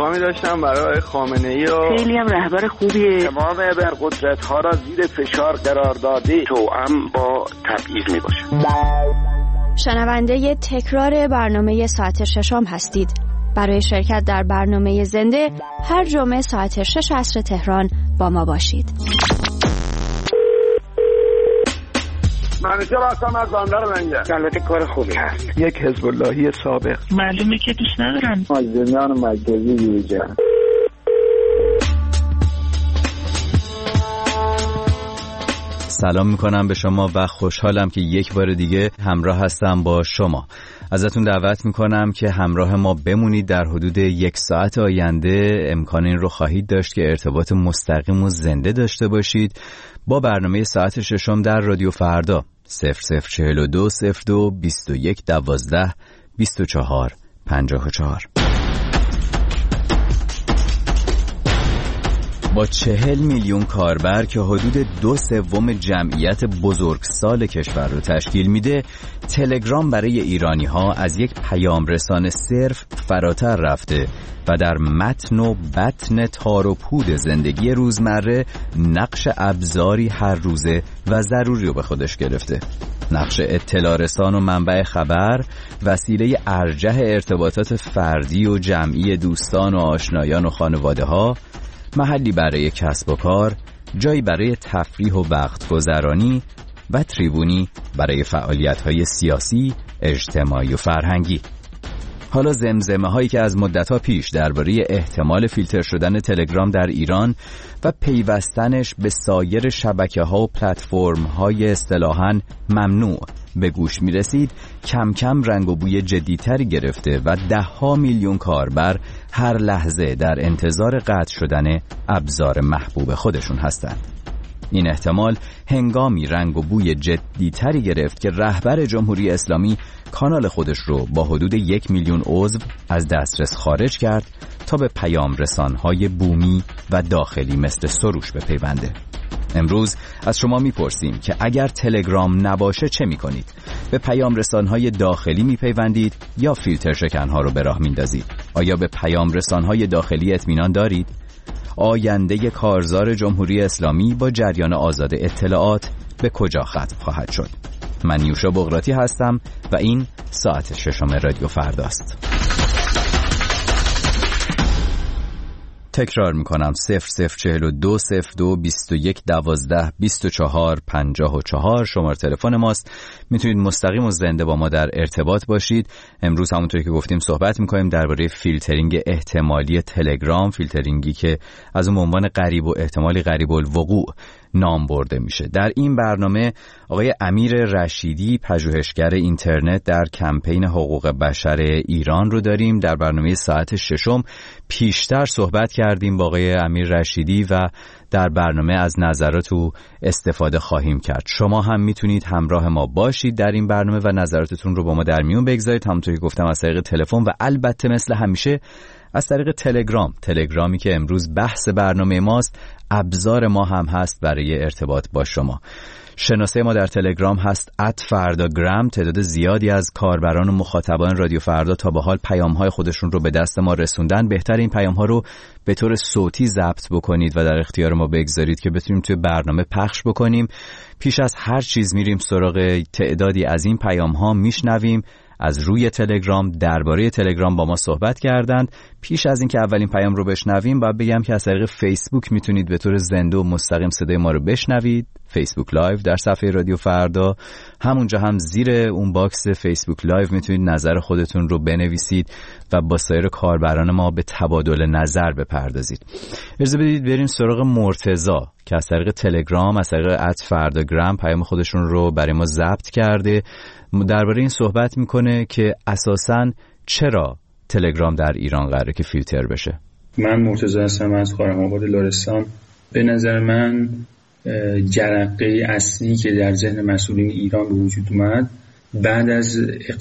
پیغامی داشتم برای خامنه‌ای و خیلی هم رهبر خوبیه. تمام ابرقدرت‌ها را زیر فشار قرار داده توأم با تبعیض میباشه. شنونده تکرار برنامه ساعت ششم هستید. برای شرکت در برنامه زنده هر جمعه ساعت 6 عصر تهران با ما باشید. منوچهر هستم از بندر منگل. البته کار خوبی هست. یک حزب اللهی سابق. معلومه که دوست ندارم. از زندان مرکزی یوجا. سلام میکنم به شما و خوشحالم که یک بار دیگه همراه هستم با شما. ازتون دعوت میکنم که همراه ما بمونید. در حدود 1 ساعت آینده امکان این رو خواهید داشت که ارتباط مستقیم و زنده داشته باشید با برنامه ساعت ششم در رادیو فردا 0042 02 21 12 24 54. با 40 میلیون کاربر که حدود 2/3 جمعیت بزرگسال کشور رو تشکیل میده، تلگرام برای ایرانی ها از یک پیام رسان صرف فراتر رفته و در متن و بطن تار و پود زندگی روزمره نقش ابزاری هر روزه و ضروری رو به خودش گرفته. نقش اطلاع رسان و منبع خبر، وسیله ارجح ارتباطات فردی و جمعی دوستان و آشنایان و خانواده ها، محلی برای کسب و کار، جایی برای تفریح و وقت گذرانی و تریبونی برای فعالیت‌های سیاسی، اجتماعی و فرهنگی. حالا زمزمه هایی که از مدت‌ها پیش درباره احتمال فیلتر شدن تلگرام در ایران و پیوستنش به سایر شبکه‌ها و پلتفرم‌های اصطلاحاً ممنوع به گوش می‌رسید، کم کم رنگ و بوی جدی‌تری گرفته و 10 میلیون کاربر هر لحظه در انتظار قطع شدن ابزار محبوب خودشون هستند. این احتمال هنگامی رنگ و بوی جدی‌تری گرفت که رهبر جمهوری اسلامی کانال خودش رو با حدود 1 میلیون عضو از دسترس خارج کرد تا به پیام رسان‌های بومی و داخلی مثل سروش بپیونده. امروز از شما میپرسیم که اگر تلگرام نباشه چه میکنید؟ به پیام رسان‌های داخلی میپیوندید یا فیلتر شکن‌ها رو به راه میندازید؟ آیا به پیام رسان‌های داخلی اطمینان دارید؟ آینده کارزار جمهوری اسلامی با جریان آزاد اطلاعات به کجا ختم خواهد شد؟ من یوشا بغراتی هستم و این ساعت ششم رادیو فرداست. تکرار میکنم 0042 02 21 12 24 54 شماره تلفن ماست. میتونید مستقیم و زنده با ما در ارتباط باشید. امروز همونطوری که گفتیم صحبت میکنیم درباره فیلترینگ احتمالی تلگرام، فیلترینگی که از اون عنوان غریب و احتمالی غریب الوقوع نام برده میشه. در این برنامه آقای امیر رشیدی، پژوهشگر اینترنت در کمپین حقوق بشر ایران رو داریم. در برنامه ساعت ششم پیشتر صحبت کردیم با آقای امیر رشیدی و در برنامه از نظرات او استفاده خواهیم کرد. شما هم میتونید همراه ما باشید در این برنامه و نظراتتون رو با ما در میون بگذارید. همونطوری که گفتم از طریق تلفن و البته مثل همیشه از طریق تلگرامی که امروز بحث برنامه ماست، ابزار ما هم هست برای ارتباط با شما. شناسه ما در تلگرام هست @فرداگرام. تعداد زیادی از کاربران و مخاطبان رادیو فردا تا به حال پیام‌های خودشون رو به دست ما رسوندن. بهتر این پیام‌ها رو به طور صوتی ضبط بکنید و در اختیار ما بگذارید که بتونیم توی برنامه پخش بکنیم. پیش از هر چیز میریم سراغ تعدادی از این پیام‌ها، میشنویم از روی تلگرام درباره تلگرام با ما صحبت کردند. پیش از اینکه اولین پیام رو بشنویم باید بگم که از طریق فیسبوک میتونید به طور زنده و مستقیم صدای ما رو بشنوید. فیسبوک لایو در صفحه رادیو فردا، همونجا هم زیر اون باکس فیسبوک لایو میتونید نظر خودتون رو بنویسید و با سایر کاربران ما به تبادل نظر بپردازید. اجازه بدید بریم سراغ مرتضی که از طریق تلگرام، از طریق @فرداگرام پیام خودشون رو برای ما ضبط کرده. درباره این صحبت میکنه که اساساً چرا تلگرام در ایران قراره که فیلتر بشه. من مرتضی هستم از خرم‌آباد لرستان. به نظر من جرقه اصلی که در ذهن مسئولین ایران به وجود اومد بعد از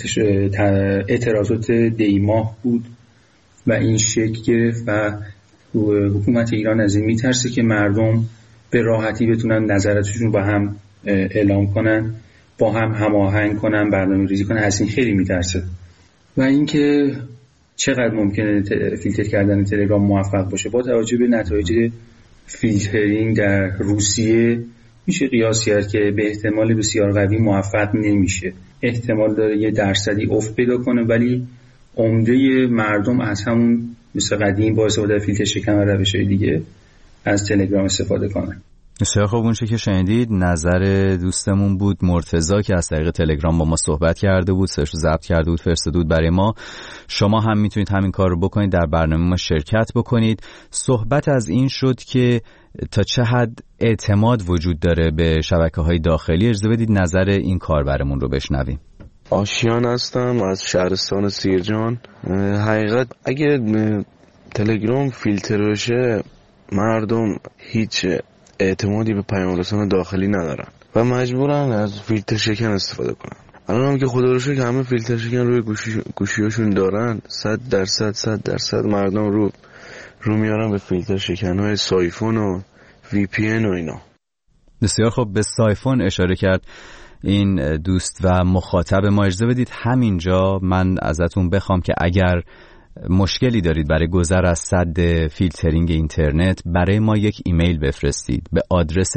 اعتراضات دیماه بود و این شکل گرفت و حکومت ایران از این میترسه که مردم به راحتی بتونن نظراتشون با هم اعلام کنن، با هم هماهنگ کنن، برنامه‌ریزی کنن. از این خیلی میترسه و اینکه چقدر ممکنه فیلتر کردن تلگرام موفق باشه. با توجه به نتایج فیلترینگ در روسیه میشه قیاس کرد که به احتمال بسیار قوی موفق نمیشه. احتمال داره یه درصدی افت پیدا کنه، ولی عمده مردم از همون مثل قدیم با استفاده فیلتر شکن و روش‌های دیگه از تلگرام استفاده کنن. بسیار خوب. اون چیزی که شنیدید نظر دوستمون بود مرتضی که از طریق تلگرام با ما صحبت کرده بود، سرش رو ضبط کرده بود، فرستاده بود برای ما. شما هم میتونید همین کار رو بکنید، در برنامه ما شرکت بکنید. صحبت از این شد که تا چه حد اعتماد وجود داره به شبکه‌های داخلی. اجازه بدید نظر این کاربرمون رو بشنویم. آشیان هستم از شهرستان سیرجان. حقیقت اگه تلگرام فیلتر بشه مردم هیچ اعتمادی به پیام‌رسان داخلی ندارن و مجبورن از فیلتر شکن استفاده کنن. الان هم که خدا رو شکر همه فیلتر شکن روی گوشیاشون دارن، 100% مردم رو میارن به فیلتر شکن‌های سایفون و وی پی ان و اینا. بسیار خوب. به سایفون اشاره کرد این دوست و مخاطب ما. اجازه بدید همینجا من ازتون بخوام که اگر مشکلی دارید برای گذر از سد فیلترینگ اینترنت، برای ما یک ایمیل بفرستید به آدرس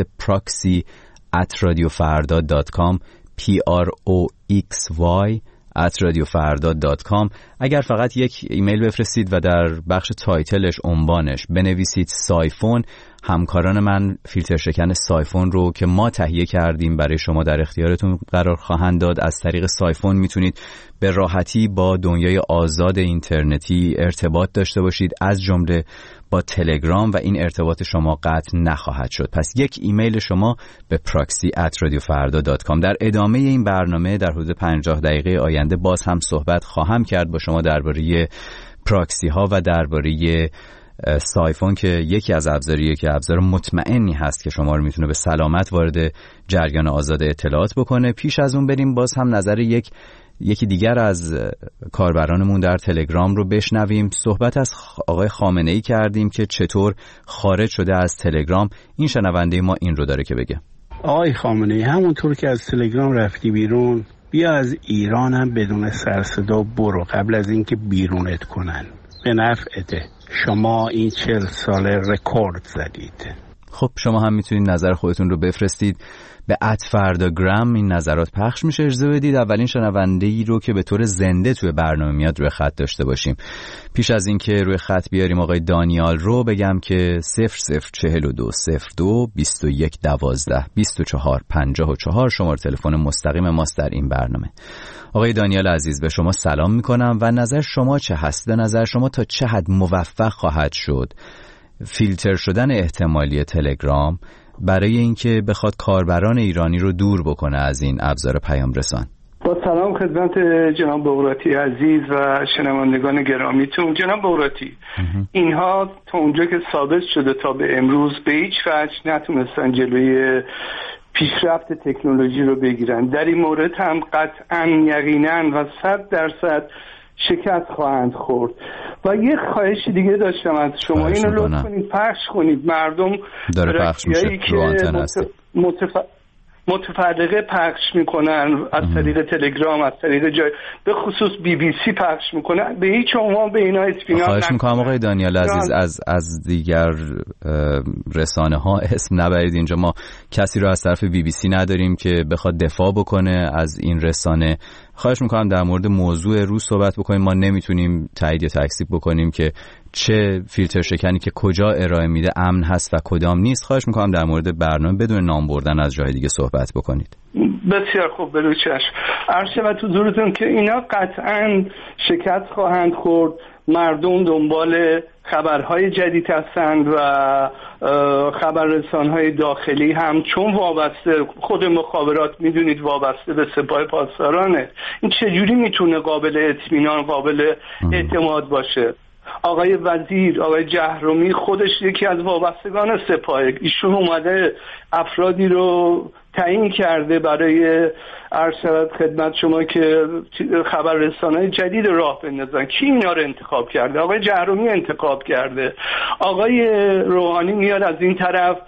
proxy@radiofarda.com proxy@radiofarda.com. اگر فقط یک ایمیل بفرستید و در بخش تایتلش عنوانش بنویسید سایفون، همکاران من فیلتر شکن سایفون رو که ما تهیه کردیم برای شما در اختیارتون قرار خواهند داد. از طریق سایفون میتونید به راحتی با دنیای آزاد اینترنتی ارتباط داشته باشید، از جمله با تلگرام، و این ارتباط شما قطع نخواهد شد. پس یک ایمیل شما به proxy@radiofarda.com. در ادامه این برنامه در حدود 50 دقیقه آینده باز هم صحبت خواهم کرد با شما درباره پراکسی ها و درباره سایفون که یکی از ابزاریه که ابزار مطمئنی هست که شما رو میتونه به سلامت وارد جریان آزاد اطلاعات بکنه. پیش از اون بریم باز هم نظر یکی دیگر از کاربرانمون در تلگرام رو بشنویم. صحبت از آقای خامنه‌ای کردیم که چطور خارج شده از تلگرام. این شنونده ما این رو داره که بگه. آقای خامنه‌ای، همونطور که از تلگرام رفتی بیرون، بیا از ایران هم بدون سرصدا برو قبل از اینکه بیرونت کنن. به نفعته. شما این 40 سال رکورد زدید. خب شما هم میتونید نظر خودتون رو بفرستید به @فرداگرام. این نظرات پخش میشه. اجازه بدید اولین شنونده‌ای رو که به طور زنده توی برنامه میاد روی خط داشته باشیم. پیش از این که روی خط بیاریم آقای دانیال رو بگم که 004202 21 12 24 54 شماره تلفن مستقیم ماست در این برنامه. آقای دانیال عزیز، به شما سلام میکنم و نظر شما چه هست؟ نظر شما تا چه حد موفق خواهد شد فیلتر شدن احتمالی تلگرام برای اینکه بخواد کاربران ایرانی رو دور بکنه از این ابزار پیام رسان؟ با سلام خدمت جناب بغراتی عزیز و شنوندگان گرامیتون. جناب بغراتی، اینها تا اونجا که ثابت شده تا به امروز به هیچ وجه نتونستن جلوی پیشرفت تکنولوژی رو بگیرن. در این مورد هم قطعاً یقیناً و 100% شکست خواهند خورد. و یه خواهش دیگه داشتم از شما، اینو لطف کنید پخش کنید. مردم داره پخش میشه رو آنتن هست. متفرقه پخش میکنن از طریق تلگرام، از طریق جای به خصوص BBC پخش میکنن. به هیچ عنوان به اینا اطمینان خواهش میکنم آقای دانیال عزیز از دیگر رسانه ها اسم نبرید. اینجا ما کسی رو از طرف BBC نداریم که بخواد دفاع بکنه از این رسانه. خواهش میکنم در مورد موضوع روز صحبت بکنیم. ما نمیتونیم تایید یا تکذیب بکنیم که چه فیلتر شکنی که کجا ارائه میده امن هست و کدام نیست. خواهش میکنم در مورد برنامه بدون نام بردن از جای دیگه صحبت بکنید. بسیار خوب، بلو چشم. عرض شود حضورتون که اینا قطعاً شکست خواهند خورد. مردم دنبال خبرهای جدید هستند و خبررسانهای داخلی هم، چون وابسته خود مخابرات میدونید وابسته به سپاه پاسدارانه. این چجوری میتونه قابل اطمینان، قابل اعتماد باشه؟ آقای وزیر، آقای جهرومی خودش یکی از وابستگان سپاه، ایشون اومده افرادی رو تعیین کرده برای عرض شود خدمت شما که خبررسان‌های جدید راه بندازن. کی اینا رو انتخاب کرده؟ آقای جهرومی انتخاب کرده. آقای روحانی میاد از این طرف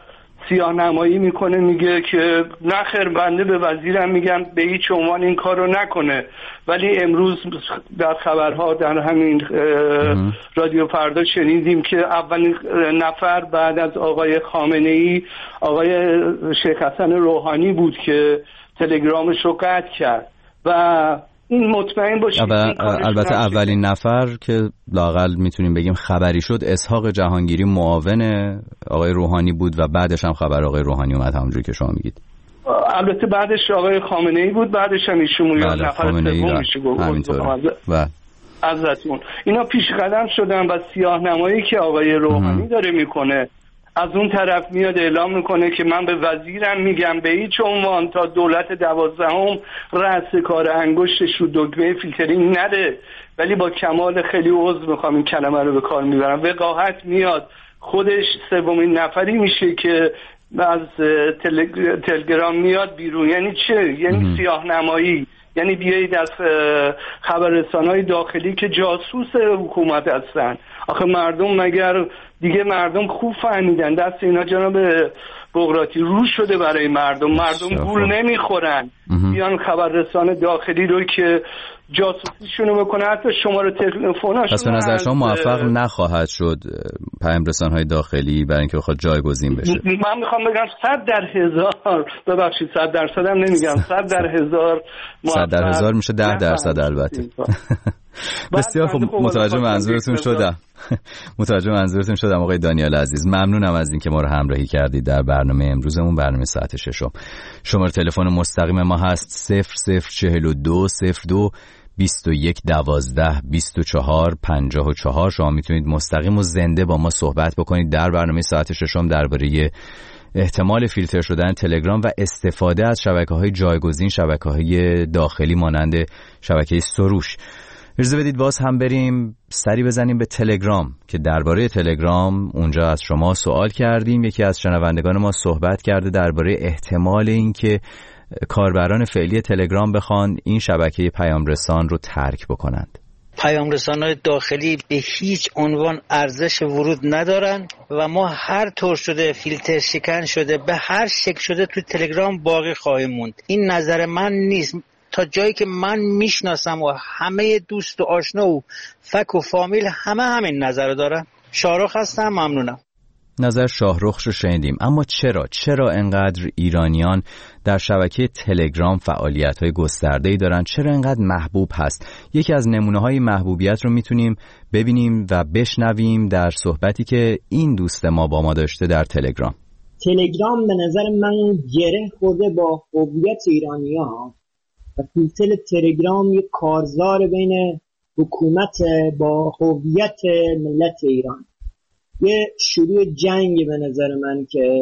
سیاه نمایی میکنه، میگه که نخیر بنده به وزیرم میگم به هیچ عنوان این کار رو نکنه. ولی امروز در خبرها در همین رادیو فردا شنیدیم که اولین نفر بعد از آقای خامنه‌ای آقای شیخ حسن روحانی بود که تلگرامش رو قطع کرد و این مطمئن باشید البته اولین نفر که لااقل میتونیم بگیم خبری شد اسحاق جهانگیری معاون آقای روحانی بود و بعدش هم خبر آقای روحانی اومد همونجوری که شما میگید. البته بعدش آقای خامنه‌ای بود، بعدش هم ایشون نفر سوم میشه گفت. ازتون اینا پیش قدم شدن و سیاه نمایی که آقای روحانی داره میکنه از اون طرف میاد اعلام میکنه که من به وزیرم میگم به هیچ عنوان تا دولت 12 رأس کار انگشتش رو دکمه فیلترینگ نده. ولی با کمال خیلی عذر میخوام این کلمه رو به کار میبرم، وقاحت میاد خودش سومین نفری میشه که از تلگرام میاد بیرون. یعنی چه؟ یعنی سیاه نمایی، یعنی بیایید از خبررسان‌های داخلی که جاسوس حکومت هستن. آخه مردم مگر دیگه مردم خوب فهمیدن دست اینا جناب بغراتی رو شده برای مردم گول نمیخورن. بیان خبررسان داخلی رو که جاسوسیشونو بکنه، حتی شماره تلفن‌هاشون. پس به نظر شما موفق نخواهد شد پیام رسان‌های داخلی برای اینکه بخواد جایگزین بشه؟ من میخوام بگم 100/1000 ببخشید 100% هم نمیگم 100/1000 100/1000 میشه 10% البته. بسیار خوب، متوجه منظورتون شدم آقای دانیال عزیز. ممنونم از اینکه ما رو همراهی کردید در برنامه امروزمون، برنامه ساعت 6. شماره تلفن مستقیم ما هست 0042 02 21 12 24 54. شما میتونید مستقیم و زنده با ما صحبت بکنید در برنامه ساعت 6 درباره احتمال فیلتر شدن تلگرام و استفاده از شبکه‌های جایگزین، شبکه‌های داخلی مانند شبکه سروش. اجازه بدید باز هم بریم سری بزنیم به تلگرام که درباره تلگرام اونجا از شما سوال کردیم. یکی از شنوندگان ما صحبت کرده درباره احتمال اینکه کاربران فعلی تلگرام بخوان این شبکه پیام رسان رو ترک بکنند. پیام رسان‌های داخلی به هیچ عنوان ارزش ورود ندارن و ما هر طور شده فیلتر شکن شده به هر شکل شده تو تلگرام باقی خواهیم موند. این نظر من نیست. تا جایی که من میشناسم و همه دوست و آشنا و فک و فامیل همین نظر رو دارن. شاهرخ هستم، ممنونم. نظر شاهرخ رو شنیدیم. اما چرا انقدر ایرانیان در شبکه تلگرام فعالیت‌های گسترده‌ای دارن؟ چرا انقدر محبوب هست؟ یکی از نمونه‌های محبوبیت رو میتونیم ببینیم و بشنویم در صحبتی که این دوست ما با ما داشته در تلگرام. تلگرام به نظر من گره خورده با هویت ایرانی‌ها و فیلتر تلگرام یک کارزار بین حکومت با هویت ملت ایران. یه شروع جنگ به نظر من که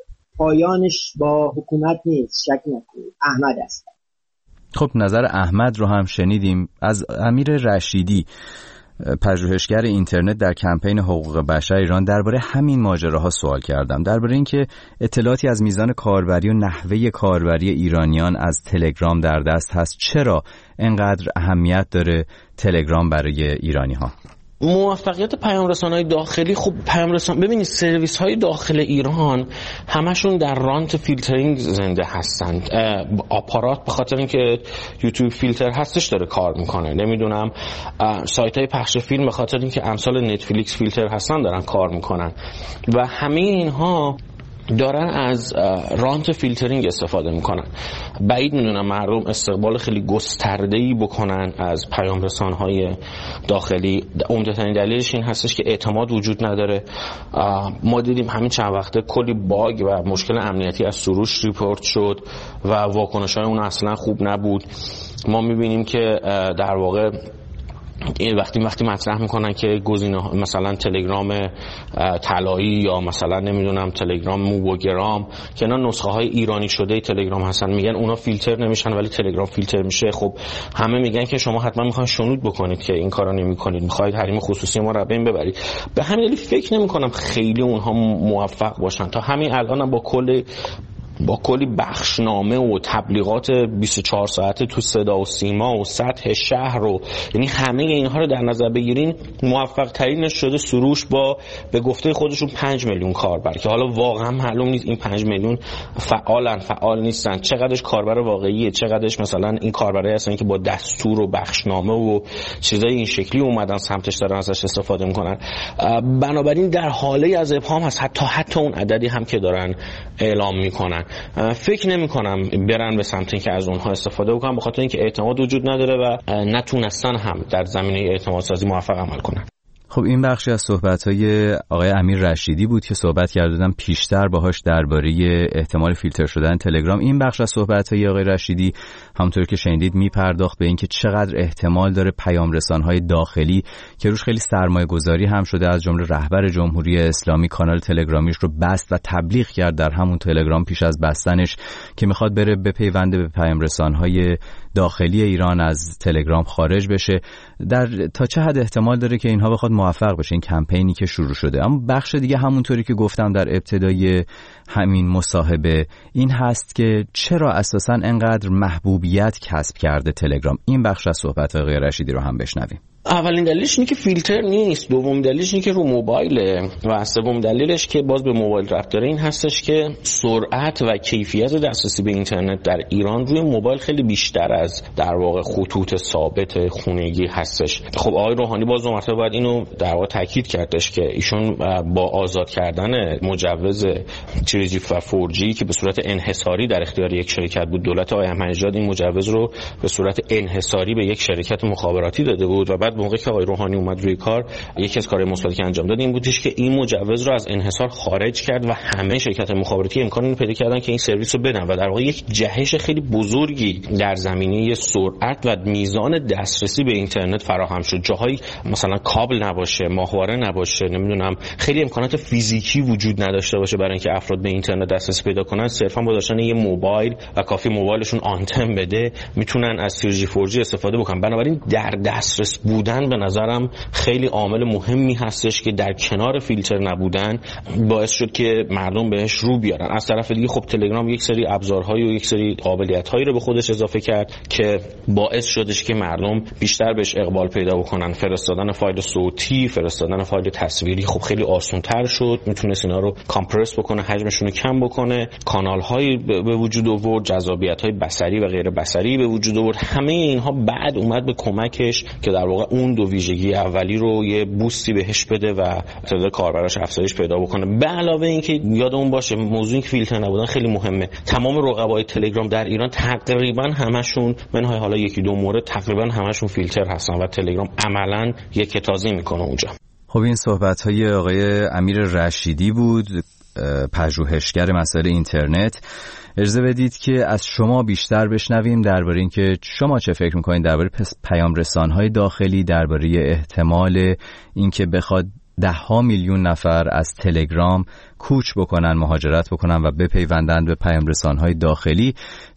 پایانش با حکومت نیست، شک نکنید. احمد است. خب نظر احمد رو هم شنیدیم. از امیر رشیدی، پژوهشگر اینترنت در کمپین حقوق بشر ایران، درباره همین ماجراها سوال کردم، درباره اینکه اطلاعاتی از میزان کاربری و نحوه کاربری ایرانیان از تلگرام در دست هست. چرا انقدر اهمیت داره تلگرام برای ایرانی‌ها؟ موفقیت پیام رسان‌های داخلی، خب پیام رسان، ببینید سرویس‌های داخل ایران همشون در رانت فیلترینگ زنده هستند. آپارات به خاطر اینکه یوتیوب فیلتر هستش داره کار میکنه، نمیدونم سایت‌های پخش فیلم به خاطر اینکه امثال نتفلیکس فیلتر هستن دارن کار میکنن و همه اینها دارن از رانت فیلترینگ استفاده میکنن. بعید میدونم مردم استقبال خیلی گسترده‌ای بکنن از پیام رسان‌های داخلی. عمده‌ترین دلیلش این هستش که اعتماد وجود نداره. ما دیدیم همین چند وقته کلی باگ و مشکل امنیتی از سروش ریپورت شد و واکنش‌های اون اصلا خوب نبود. ما میبینیم که در واقع این وقتی مطرح میکنن که گزینه مثلا تلگرام طلایی یا مثلا نمیدونم تلگرام موبوگرام که اینا نسخه های ایرانی شده تلگرام هستن، میگن اونا فیلتر نمیشن ولی تلگرام فیلتر میشه. خب همه میگن که شما حتما میخواین شنود بکنید که این کارا نمیکنید، میخواید حریم خصوصی ما رو بین ببرید. به همین دلیل فکر نمیکنم خیلی اونها موفق باشن. تا همین الانم با کل با کلی بخشنامه و تبلیغات 24 ساعته تو صدا و سیما و سطح شهر و یعنی همه اینها رو در نظر بگیرین، موفق ترینش شده سروش با به گفته خودشون 5 میلیون کاربر، که حالا واقعا معلوم نیست این 5 میلیون فعال نیستن، چقدرش کاربر واقعیه، چقدرش مثلا این کاربرایی هستن که با دستور و بخشنامه و چیزای این شکلی اومدن سمتش دارن ازش استفاده میکنن. بنابراین در حاله از ابهام هست، حتی اون عددی هم که دارن اعلام میکنن. فکر نمیکنم برن به سمت اینکه از اونها استفاده بکنن، به خاطر اینکه اعتماد وجود نداره و نتونستن هم در زمینه اعتماد سازی موفق عمل کنن. خب این بخشی از صحبت‌های آقای امیر رشیدی بود که صحبت کردم پیشتر باهاش درباره احتمال فیلتر شدن تلگرام. این بخش از صحبت‌های آقای رشیدی همونطور که شنیدید میپرداخت به اینکه چقدر احتمال داره پیام رسان‌های داخلی که روش خیلی سرمایه‌گذاری هم شده، از جمله رهبر جمهوری اسلامی کانال تلگرامیش رو بست و تبلیغ کرد در همون تلگرام پیش از بستنش که میخواد بره بپیونده به پیام رسان‌های داخلی ایران از تلگرام خارج بشه. تا چه حد احتمال داره که اینها بخواد موفق بشه این کمپینی که شروع شده؟ اما بخش دیگه همونطوری که گفتم در ابتدای همین مصاحبه این هست که چرا اساساً انقدر محبوبیت کسب کرده تلگرام. این بخش از صحبت آقای رشیدی رو هم بشنویم. اولین دلیلش اینه که فیلتر نیست، دوم دلیلش اینه که رو موبایله و سوم دلیلش که باز به موبایل ربط داره این هستش که سرعت و کیفیت دسترسی به اینترنت در ایران روی موبایل خیلی بیشتر از در واقع خطوط ثابت خونگی هستش. خب آقای روحانی باز دو مرتبه باید اینو در واقع تاکید کردش که ایشون با آزاد کردن مجوز 3G و 4G که به صورت انحصاری در اختیار یک شرکت بود، دولت آقای احمدی‌نژاد این مجوز رو به صورت انحصاری به یک شرکت مخابراتی داده بود و بعد موقعی که آقای روحانی اومد روی کار، یکی از کارهای مثبتی که انجام داد این بودش که این مجوز رو از انحصار خارج کرد و همه شرکت‌های مخابراتی امکان رو پیدا کردن که این سرویس رو بدن و در واقع یک جهش خیلی بزرگی در زمینه سرعت و میزان دسترسی به اینترنت فراهم شد. جاهایی مثلا کابل نباشه، ماهواره نباشه، نمیدونم خیلی امکانات فیزیکی وجود نداشته باشه برای اینکه افراد به اینترنت دسترسی پیدا کنن، صرفا با داشتن یه موبایل و کافی موبایلشون آنتن بده میتونن از 3G 4G استفاده بکنن. بنابراین در دسترس بودن به نظرم خیلی عامل مهمی هستش که در کنار فیلتر نبودن باعث شد که مردم بهش رو بیارن. از طرف دیگه خب تلگرام یک سری ابزارهای و یک سری قابلیت‌هایی رو به خودش اضافه کرد که باعث شدش که مردم بیشتر بهش اقبال پیدا بکنن. فرستادن فایل صوتی، فرستادن فایل تصویری خب خیلی آسان‌تر شد، میتونست اینا رو کامپرس بکنه، حجمشون رو کم بکنه، کانال‌های به وجود آورد، جذابیت‌های بصری و غیر بصری به وجود آورد. همه اینها بعد اومد به کمکش که در واقع اون دو ویژگی اولی رو یه بوستی بهش بده و تعداد کاربراش افزایش پیدا بکنه. به علاوه اینکه یادمون باشه موضوعی که فیلتر نبودن خیلی مهمه. تمام رقبای تلگرام در ایران تقریبا همشون منهای حالا یکی دو مورد تقریبا همشون فیلتر هستن و تلگرام عملاً یک تازه میکنه اونجا. خب این صحبت‌های آقای امیر رشیدی بود، پژوهشگر مسائل اینترنت. اجازه بدید که از شما بیشتر بشنویم درباره اینکه شما چه فکر می‌کنید درباره پیام رسان‌های داخلی، درباره احتمال اینکه بخواد 10 میلیون نفر از تلگرام کوچ بکنن، مهاجرت بکنن و بپیوندن به پیام رسان‌های داخلی.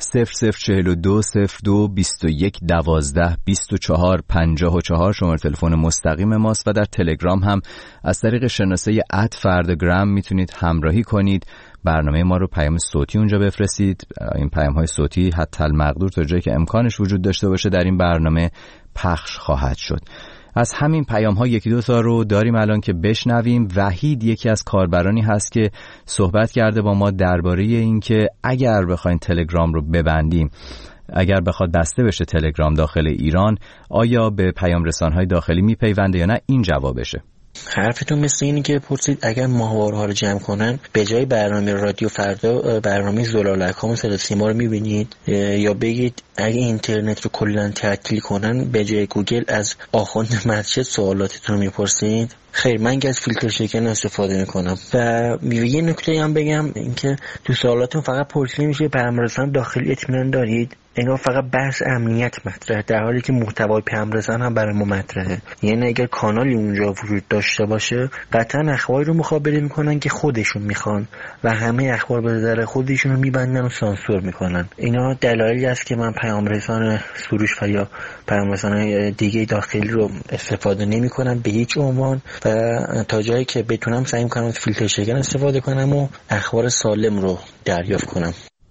0042 02 21 12 24 54 شماره تلفن مستقیم ماست و در تلگرام هم از طریق شناسه @فردگرام میتونید همراهی کنید. برنامه ما رو پیام صوتی اونجا بفرستید. این پیام‌های صوتی حتی المقدور تا جایی که امکانش وجود داشته باشه در این برنامه پخش خواهد شد. از همین پیام‌ها یکی دو تا رو داریم الان که بشنویم. وحید یکی از کاربرانی هست که صحبت کرده با ما درباره اینکه اگر بخواین تلگرام رو ببندیم، اگر بخواد بسته بشه تلگرام داخل ایران، آیا به پیام رسان‌های داخلی میپیونده یا نه؟ این جوابشه. حرفتون مثل اینی که پرسید اگر ماهواره‌ها رو جمع کنن به جای برنامه رادیو فردا برنامه زلالیکام صدا سیما رو میبینید، یا بگید اگه اینترنت رو کلا تعطیل کنن به جای گوگل از آخوند مسجد سوالاتتون رو میپرسید. خیر، من از فیلتر شکن استفاده میکنم و یه نکته هم بگم اینکه تو سوالاتون فقط پرسیده میشه پیام رسان داخلی اطمینان دارید. انگار فقط بحث امنیت مطرحه، در حالی که محتوای پیام رسان هم برای ما مطرحه. یعنی اگر کانالی اونجا وجود داشته باشه قطعا اخباری رو مخابره میکنن که خودشون میخوان و همه اخبار به نظر خودشون رو میبندن و سانسور میکنن. اینا دلایلی است که من پیام رسان سروش یا پیام رسان دیگه داخلی رو استفاده نمیکنم به هیچ عنوان و تا جایی که بتونم سعی میکنم فیلتر شکن استفاده کنم و اخبار سالم رو دریافت کنم.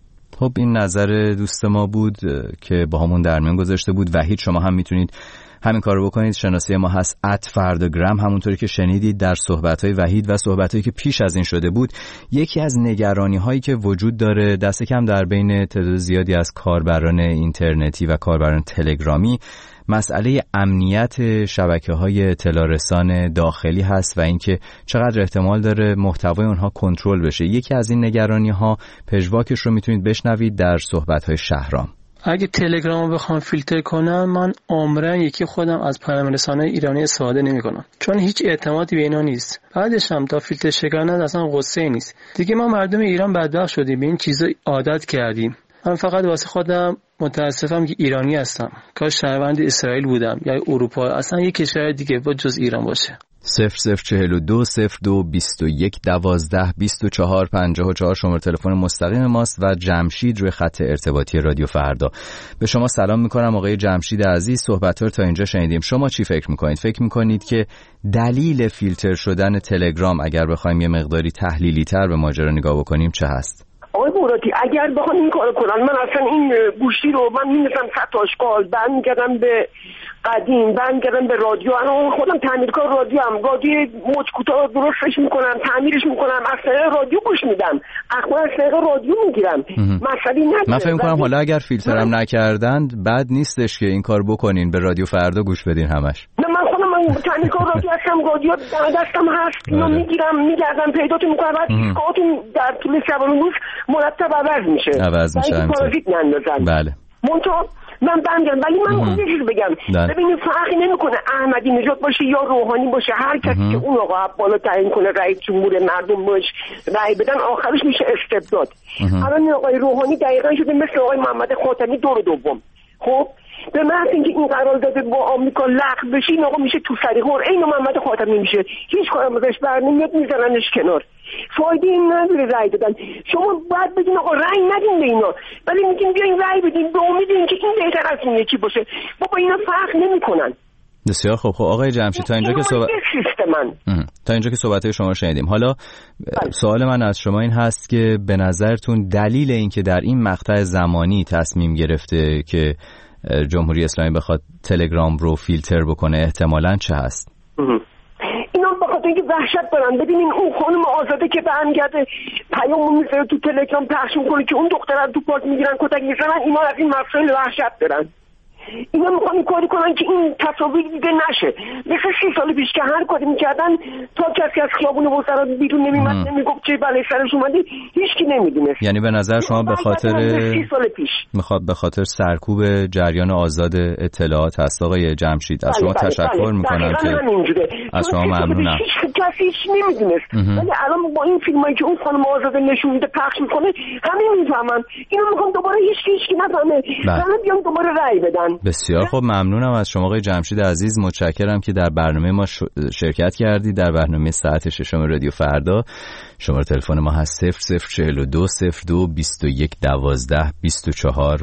خب این نظر دوست ما بود که با همون در میان گذاشته بود. وحید شما هم میتونید همین کارو بکنید. شناسه ما هست @فرداگرام. همونطوری که شنیدید در صحبت‌های وحید و صحبت‌هایی که پیش از این شده بود، یکی از نگرانی‌هایی که وجود داره دست کم در بین تعداد زیادی از کاربران اینترنتی و کاربران تلگرامی مسئله امنیت شبکه‌های اطلاع رسان داخلی هست و اینکه چقدر احتمال داره محتوای اونها کنترل بشه. یکی از این نگرانی‌ها پژواکش رو میتونید بشنوید در صحبت‌های شهرام. اگه تلگرام رو بخوام فیلتر کنم، من عمرن یکی خودم از پیام‌رسان‌های ایرانی استفاده نمی‌کنم، چون هیچ اعتمادی به اینا نیست. بعدش هم تا فیلتر شکن اصلا قصه نیست دیگه. ما مردم ایران بدبخت شدیم، به این چیزا عادت کردیم. من فقط واسه خودم متاسفم که ایرانی هستم. کاش شهروند اسرائیل بودم یا اروپا، اصلا یک کشور دیگه با جز ایران باشه. 0042 02 21 12 24 54 شماره تلفن مستقیم ماست و جمشید روی خط ارتباطی رادیو فردا. به شما سلام میکنم آقای جمشید عزیز. صحبت‌ها رو تا اینجا شنیدیم. شما چی فکر میکنید؟ فکر میکنید که دلیل فیلتر شدن تلگرام، اگر بخوایم یه مقداری تحلیلی تر به ماجرا نگاه بکنیم، چه هست؟ آقای موراتی، اگر بخوام این کارو کنن، من اصلا این گوشی رو من می‌نویسم خط آشغال، برمیگردم به قدیم، برمیگردم به رادیو. الان خودم تعمیرکار رادیو ام، رادیو موج کوتاه درستش میکنم، تعمیرش میکنم، از طریق رادیو گوش میدم، اخبار از طریق رادیو میگیرم. مسئله نداره. من فکر می‌کنم حالا اگر فیلترم نکردند بد نیستش که این کار بکنین، به رادیو فردا گوش بدین همش. تعمیرکار رادیو هستم، رادیو دستم هست، اینو میگیرم، میگردم، پیداتون میکنم، بعد ایستگاهاتون در طول شب و روز مرتب عوض میشه پارازیت نندازن. بله. منتها من بندم، ولی من یه چیز بگم، ببینید فرقی نمیکنه احمدی نژاد باشه یا روحانی باشه، هر کسی که اون آقا بالا تعیین کنه رئیس جمهور، مردم باش رأی بدن، آخرش میشه استبداد. الان آقای روحانی دقیقاً شده مثل آقای محمد خاتمی دور دوم. خب به محض اینکه این قرارداد با آمریکا لغو بشه، این آقا میشه تو سریغور، این محمد خاتمی میشه، هیچ کارم ازش بر نمیاد، میزننش کنار. فایده این نداره رأی دادن. شما باید بگین آقا رأی ندین به اینا، ولی میگین بیاین رأی بدین به امید اینکه این بهتر از اون یکی باشه. بابا اینا فرق نمیکنن. بسیار خوب. خب آقای جمشید، تا اینجا که صحبت‌های شما شنیدیم، حالا سوال من از شما این هست که به نظرتون دلیل این که در این مقطع زمانی تصمیم گرفته که جمهوری اسلامی بخواد تلگرام رو فیلتر بکنه احتمالاً چه هست؟ اینا بخاطر اینکه وحشت دارن. ببینین اون خانم آزاده که برمیگرده پیامو میذاره تو تلگرام پخش میکنه که اون دختر رو تو پارک میگیرن کتک میزنن، اینا از این مسائل وحشت دارن. اینا میخوان کاری کنن که این تصاویر دیده نشه. مثل 30 سال پیش که هر کاری میکردن تا کسی از خیابون وزرا بیرون نمیمد، نمیگفت چه بلایی سرش اومده، هیچکی نمیدونست. یعنی به نظر شما به خاطر 30 سال پیش به خاطر سرکوب جریان آزاد اطلاعات هست آقای جمشید. از شما تشکر میکنم که از شما ممنونم. کسی هیچ نمیدونست، ولی الان با این فیلمایی که اون خانم آزاده نشون میده پخش میکنه همین میفهمن. اینو میخوام دوباره هیچکی نفهمه، همه بیان دوباره رأی بدن. بسیار خب، ممنونم از شما آقای جمشید عزیز. متشکرم که در برنامه ما شرکت کردید، در برنامه ساعت 6 رادیو فردا. شماره تلفن ما هست 0042 02 21 12 24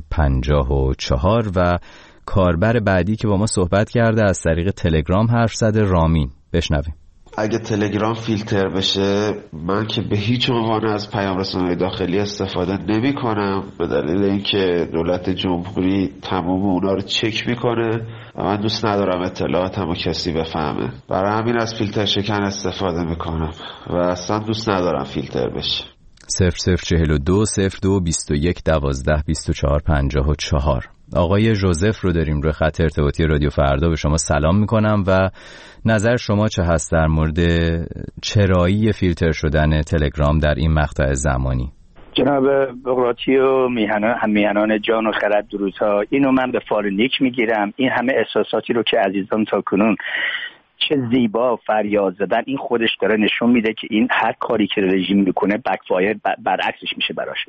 54 و کاربر بعدی که با ما صحبت کرده از طریق تلگرام حرف زده، رامین. بشنویم. اگه تلگرام فیلتر بشه، من که به هیچ عنوان از پیام رسانه‌های داخلی استفاده نمی کنم، به دلیل اینکه دولت جمهوری تمام اونا رو چک میکنه و من دوست ندارم اطلاعاتمو کسی بفهمه. برای همین از فیلتر شکن استفاده میکنم و اصلا دوست ندارم فیلتر بشه. 0042 02 21 12 24 54 آقای جوزف رو داریم روی خط ارتباطی رادیو فردا. به شما سلام میکنم و نظر شما چه هست در مورد چرایی فیلتر شدن تلگرام در این مقطع زمانی؟ جناب بغراتی و میهنان جان و خرد درودها، اینو من به فارنیک میگیرم. این همه احساساتی رو که عزیزان تا کنون چه زیبا فریاد زدن، این خودش داره نشون میده که این هر کاری که رژیم میکنه بکفایر برعکسش میشه براش.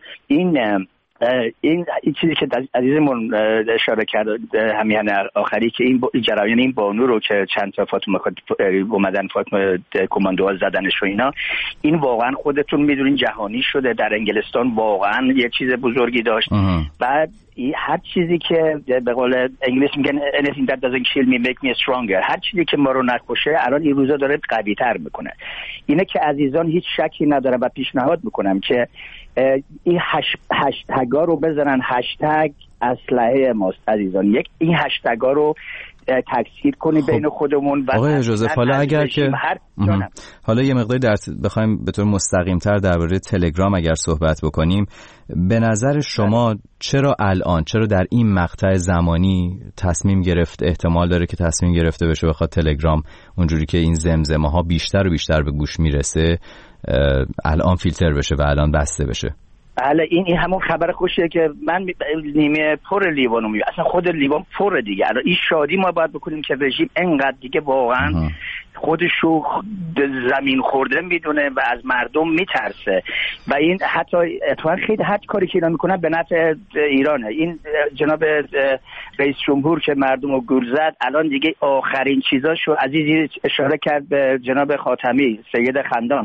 این چیزی که عزیزمون اشاره کرد همین آخری که این جریان این بانو رو که چند تا فاطمه اومدن فاطمه کماندوها زدنش و اینا، این واقعا خودتون میدونین جهانی شده. در انگلستان واقعا یه چیز بزرگی داشت. بعد هر چیزی که به قول انگلیس میگن anything that doesn't kill me make me stronger، هر چیزی که ما رو نکشه الان این روزا داره قوی تر میکنه. اینه که عزیزان هیچ شکی نداره و پیشنهاد میکنم که این هشتگا رو بذارن، هشتگ اسلحه ماست عزیزان. این هشتگا رو تکثیر کنی بین خودمون. و آقای جوزف، حالا اگر که حالا یه مقداری بخوایم به طور مستقیم‌تر درباره تلگرام اگر صحبت بکنیم، به نظر شما چرا در این مقطع زمانی تصمیم گرفت، احتمال داره که تصمیم گرفته بشه بخواد تلگرام اونجوری که این زمزمه‌ها بیشتر و بیشتر به گوش میرسه الان فیلتر بشه و الان بسته بشه؟ بله، این همون خبر خوشیه که من نیمه پر لیوانو میگم. اصلا خود لیوان پر دیگه. الان این شادی ما باید بکنیم که رژیم انقدر دیگه واقعا خودشو زمین خورده میدونه و از مردم میترسه و این حتی خیلی هر کاری که اینا میکنن به نفع ایرانه. این جناب رئیس جمهور که مردم رو گول زد الان دیگه آخرین چیزاشو عزیزی اشاره کرد به جناب خاتمی، سید خندان.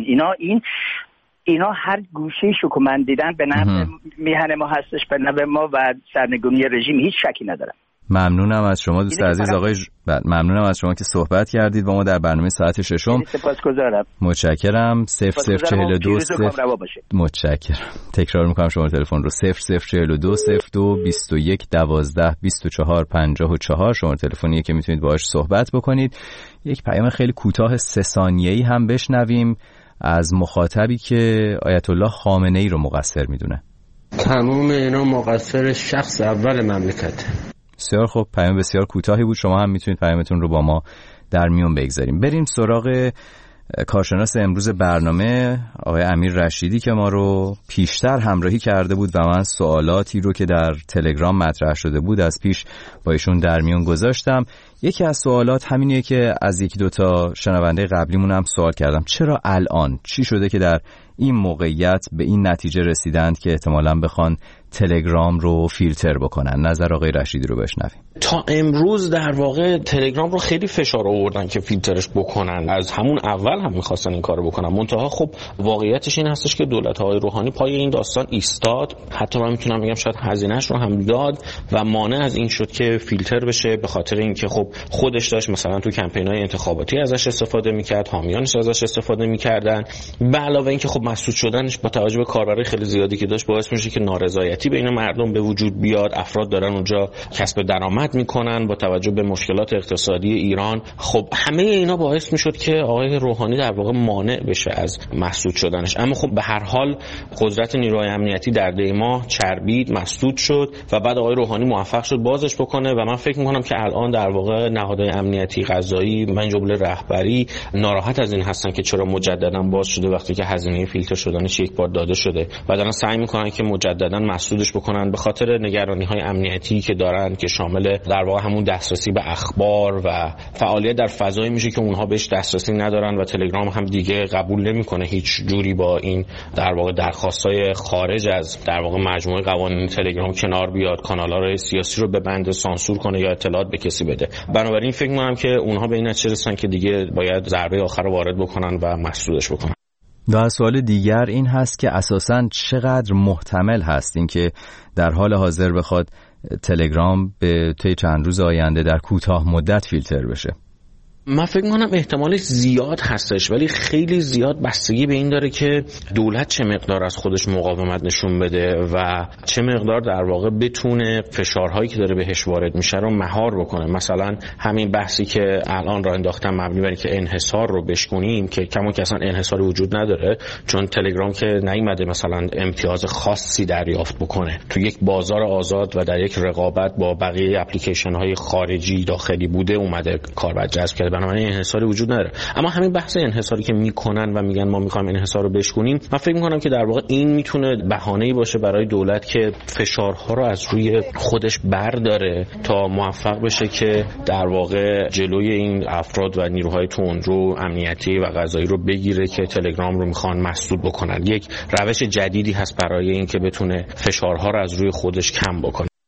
اینا هر گوشه‌شو که من دیدم به نفع میهن ما هستش، به نفع ما و سرنگونی رژیم، هیچ شکی ندارم. ممنونم از شما دوست عزیز آقای ممنونم از شما که صحبت کردید با ما در برنامه ساعت ششم. سپاسگزارم. متشکرم. 0042 متشکرم. تکرار میکنم شما تلفن رو 0042 02 21 12 24 54 شما تلفنیه که میتونید باهاش صحبت بکنید. یک پیام خیلی کوتاه 3 ثانیه‌ای هم بشنویم از مخاطبی که آیت الله خامنه‌ای رو مقصر میدونه. تمام اینا مقصر شخص اول مملکته. بسیار خب، پیام بسیار کوتاهی بود. شما هم میتونید پیامتون رو با ما در میون بگذاریم. بریم سراغ کارشناس امروز برنامه آقای امیر رشیدی که ما رو پیشتر همراهی کرده بود و من سوالاتی رو که در تلگرام مطرح شده بود از پیش با ایشون در میون گذاشتم. یکی از سوالات همینیه که از یکی دوتا شنونده قبلیمون هم سوال کردم، چرا الان؟ چی شده که در این موقعیت به این نتیجه رسیدند که احتمالاً بخوان تلگرام رو فیلتر بکنن؟ نظر آقای رشیدی رو بشنویم. تا امروز در واقع تلگرام رو خیلی فشار آوردن که فیلترش بکنن، از همون اول هم می‌خواستن این کارو بکنن. منتها خب واقعیتش این هستش که دولت آقای روحانی پای این داستان ایستاد، حتی من میتونم بگم شاید هزینه‌اش رو هم داد و مانع از این شد که فیلتر بشه، به خاطر اینکه خب خودش داشت مثلا تو کمپین‌های انتخاباتی ازش استفاده می‌کرد، حامیانش ازش استفاده می‌کردن. به علاوه اینکه خب مسدود شدنش با توجه به کاربرای خیلی زیادی که داشت باعث میشه که نارضایتی بین مردم به وجود بیاد. افراد دارن اونجا کسب درآمد میکنن با توجه به مشکلات اقتصادی ایران. خب همه اینا باعث میشد که آقای روحانی در واقع مانع بشه از مسدود شدنش. اما خب به هر حال قدرت نیروهای امنیتی در دی ماه چربید، مسدود شد و بعد آقای روحانی موفق شد بازش بکنه و من فکر میکنم که الان در واقع نهادهای امنیتی قضایی من جمله رهبری ناراحت از این هستن که چرا مجددا باز شده وقتی که هزینه فیلتر شدنش یک بار داده شده و دارن سعی میکنن که مجددا مسدودش بکنن به خاطر نگرانی‌های امنیتی که دارن که شامل در واقع همون دسترسی به اخبار و فعالیت در فضایی میشه که اونها بهش دسترسی ندارن و تلگرام هم دیگه قبول نمیکنه هیچ جوری با این در واقع درخواستای خارج از در واقع مجموعه قوانین تلگرام کنار بیاد، کانال‌های سیاسی رو ببنده، سانسور کنه یا اطلاعات به کسی بده. بنابراین فکر می‌کنم که اونها به این نتیجه رسیدن که دیگه باید ضربه آخر رو وارد بکنن و مسدودش بکنن. و سوال دیگر این هست که اساساً چقدر محتمل هست این که در حال حاضر بخواد تلگرام به طی چند روز آینده در کوتاه مدت فیلتر بشه؟ من فکر می‌کنم احتمالش زیاد هستش، ولی خیلی زیاد بستگی به این داره که دولت چه مقدار از خودش مقاومت نشون بده و چه مقدار در واقع بتونه فشارهایی که داره بهش وارد میشه رو مهار بکنه. مثلا همین بحثی که الان راه انداختن مبنی بر اینکه انحصار رو بشکنیم که کمون که اصلا انحصار وجود نداره، چون تلگرام که نیومده مثلا امتیاز خاصی دریافت بکنه، تو یک بازار آزاد و در یک رقابت با بقیه اپلیکیشن‌های خارجی داخلی بوده اومده کاربر جذب کرده، بنابراین انحصاری وجود نداره. اما همین بحث انحصاری که میکنن و میگن ما میخوایم انحصار رو بشکنیم، من فکر میکنم که در واقع این میتونه بهانه‌ای باشه برای دولت که فشارها رو از روی خودش برداره تا موفق بشه که در واقع جلوی این افراد و نیروهای تندرو امنیتی و قضایی رو بگیره که تلگرام رو میخوان مسدود بکنن. یک روش جدیدی هست برای این که بتونه فشارها رو از روی خودش کم بکنه.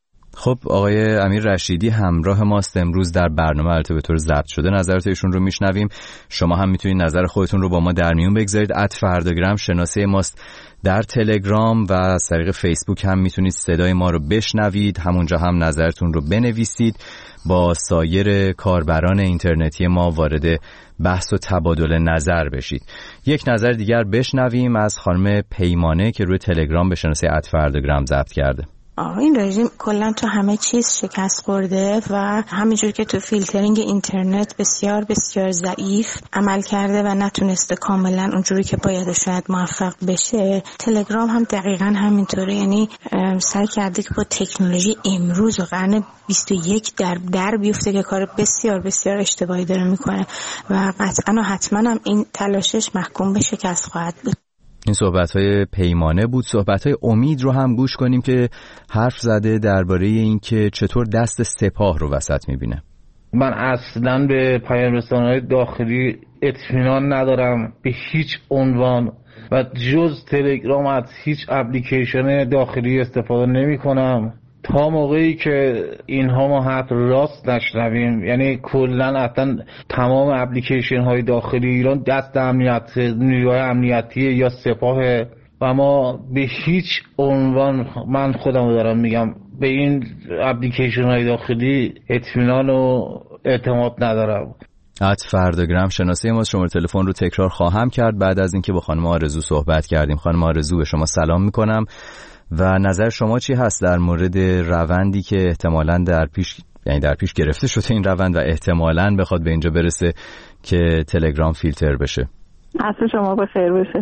خب آقای امیر رشیدی همراه ماست امروز در برنامه، البته به طور ضبط شده نظرات ایشون رو میشنویم. شما هم میتونید نظر خودتون رو با ما در میون بگذارید. @فرداگرام شناسه ماست در تلگرام و از طریق فیسبوک هم میتونید صدای ما رو بشنوید، همونجا هم نظرتون رو بنویسید. با سایر کاربران اینترنتی ما وارد بحث و تبادل نظر بشید. یک نظر دیگر بشنویم از خانم پیمانه که روی تلگرام به شناسه @فرداگرام ضبط کرده. این رژیم کلا تو همه چیز شکست خورده و همینجور که تو فیلترینگ اینترنت بسیار بسیار ضعیف عمل کرده و نتونسته کاملا اونجوری که باید شاید موفق بشه، تلگرام هم دقیقاً همینطوره. یعنی سعی کرده که با تکنولوژی امروز و قرن 21 در بیفته که کار بسیار بسیار اشتباهی داره میکنه و قطعاً و حتماً هم این تلاشش محکوم به شکست خواهد بود. این صحبت‌های پیمانه بود. صحبت‌های امید رو هم گوش کنیم که حرف زده درباره این که چطور دست سپاه رو وسط می‌بینه. من اصلاً به پیام‌رسان‌های داخلی اطمینان ندارم به هیچ عنوان و جز تلگرام از هیچ اپلیکیشن داخلی استفاده نمی‌کنم تا موقعی که اینها ما حرف راست نشنویم. یعنی کلا اصلا تمام اپلیکیشن های داخلی ایران دست امنیت، نیروهای امنیتی یا سپاه و ما به هیچ عنوان، من خودم دارم میگم، به این اپلیکیشن های داخلی اطمینان و اعتماد ندارم. فرداگرام شناسه ما. شماره تلفن رو تکرار خواهم کرد بعد از اینکه با خانم آرزو صحبت کردیم. خانم آرزو، به شما سلام میکنم و نظر شما چی هست در مورد روندی که احتمالاً در پیش گرفته شده این روند و احتمالاً بخواد به اینجا برسه که تلگرام فیلتر بشه؟ اصلا شما بخیر باشه.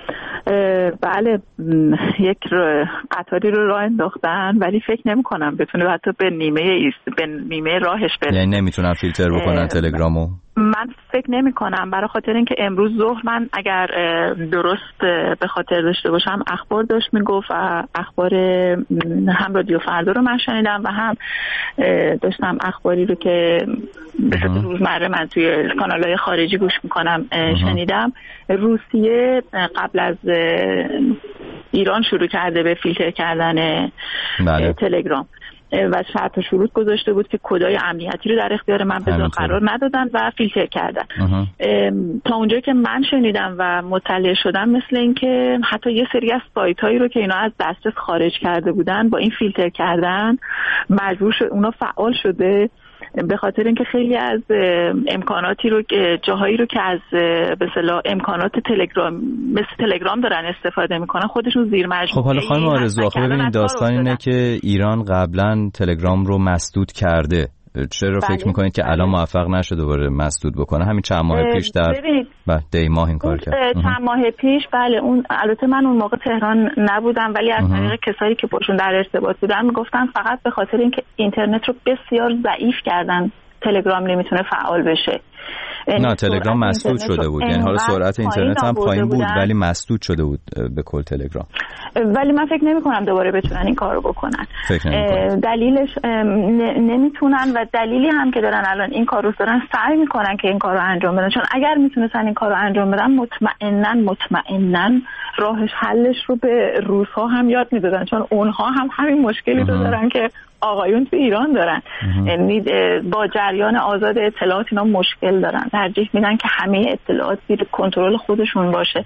بله، یک قطاری رو راه انداختن ولی فکر نمی کنم بتونه حتی به نیمه راهش برسه. یعنی نمیتونن فیلتر بکنن تلگرامو؟ من فکر نمی کنم، برای خاطر اینکه امروز ظهر من اگر درست به خاطر داشته باشم اخبار داشت میگفت و اخبار هم رادیو فردا رو من شنیدم و هم داشتم اخباری رو که به صورت روزمره من توی کانال‌های خارجی گوش میکنم شنیدم. روسیه قبل از ایران شروع کرده به فیلتر کردن تلگرام و شرط و شروط گذاشته بود که کدای امنیتی رو در اختیار من بذار قرار ندادن و فیلتر کردن. تا اونجایی که من شنیدم و مطلع شدم مثل این که حتی یه سری از سایت هایی رو که اینا از دسترس خارج کرده بودن با این فیلتر کردن مجبور شد اونا فعال شده، به خاطر اینکه خیلی از امکاناتی رو، جاهایی رو که از به اصطلاح امکانات تلگرام مثل تلگرام دارن استفاده میکنن خودشون زیر مجموعه. خب حالا خانم آرزو، آخه ببینید داستان اینه که ایران قبلا تلگرام رو مسدود کرده. چرا فکر میکنید که الان موفق نشد دوباره مسدود بکنه؟ همین چند ماه پیش در دی‌ماه این کار کرد. چند ماه پیش بله، اون البته من اون موقع تهران نبودم ولی از طریق کسایی که باشون در ارتباط بودن میگفتن فقط به خاطر اینکه اینترنت رو بسیار ضعیف کردن تلگرام نمیتونه فعال بشه. نه، تلگرام مسدود شده بود، یعنی حالا سرعت اینترنت هم پایین بود ولی مسدود شده بود به کل تلگرام. ولی من فکر نمی کنم دوباره بتونن این کارو بکنن. دلیلش نمیتونن و دلیلی هم که دارن الان این کارو دارن سعی میکنن که این کارو انجام بدن، چون اگر میتونستن این کارو انجام بدن مطمئناً راهش حلش رو به روس‌ها هم یاد میدادن، چون اونها هم همین مشکلی رو دارن که آقایون تو ایران دارن. یعنی با جریان آزاد اطلاعات اینا مشکل دارن، ترجیح میدن که همه اطلاعات زیر کنترل خودشون باشه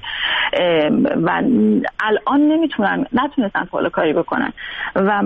و الان نتونستن فعال کاری بکنن و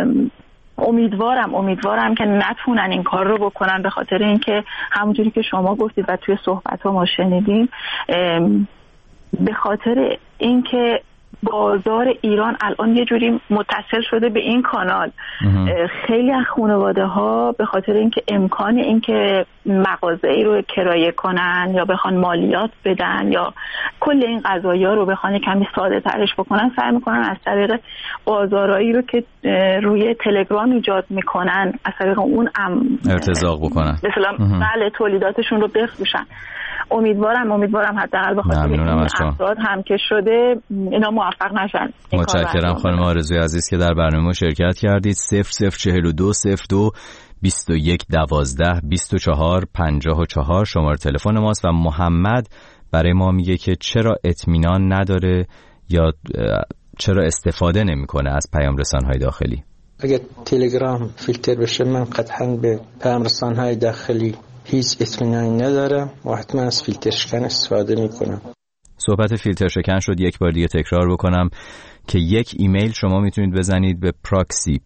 امیدوارم که نتونن این کار رو بکنن، به خاطر اینکه همونجوری که شما گفتید و توی صحبت ها ما شنیدیم، به خاطر اینکه بازار ایران الان یه جوری متصل شده به این کانال. خیلی از خانواده ها به خاطر اینکه امکان اینکه مغازه‌ای رو کرایه کنن یا بخوان مالیات بدن یا کل این قضایا رو بخوان کمی ساده ترش بکنن، سعی میکنن از طریق بازارایی رو که روی تلگرام ایجاد میکنن از طریق اون ارتزاق بکنن، مثلا بله تولیداتشون رو بفروشن. امیدوارم حداقل به خاطر این افراد هم که شده اینا موفق نشن. متشکرم خانم آرزوی عزیز که در برنامه شرکت کردید. 0042 02 21 12 24 54 شماره تلفن ماست و محمد برای ما میگه که چرا اطمینان نداره یا چرا استفاده نمیکنه از پیام رسان‌های داخلی. اگه تلگرام فیلتر بشه من قطعا به پیام‌رسان‌های داخلی هیچ اطمینانی ندارم و حتما از فیلتر شکن استفاده میکنم. صحبت فیلتر شکن شد، یک بار دیگه تکرار بکنم که یک ایمیل شما میتونید بزنید به proxy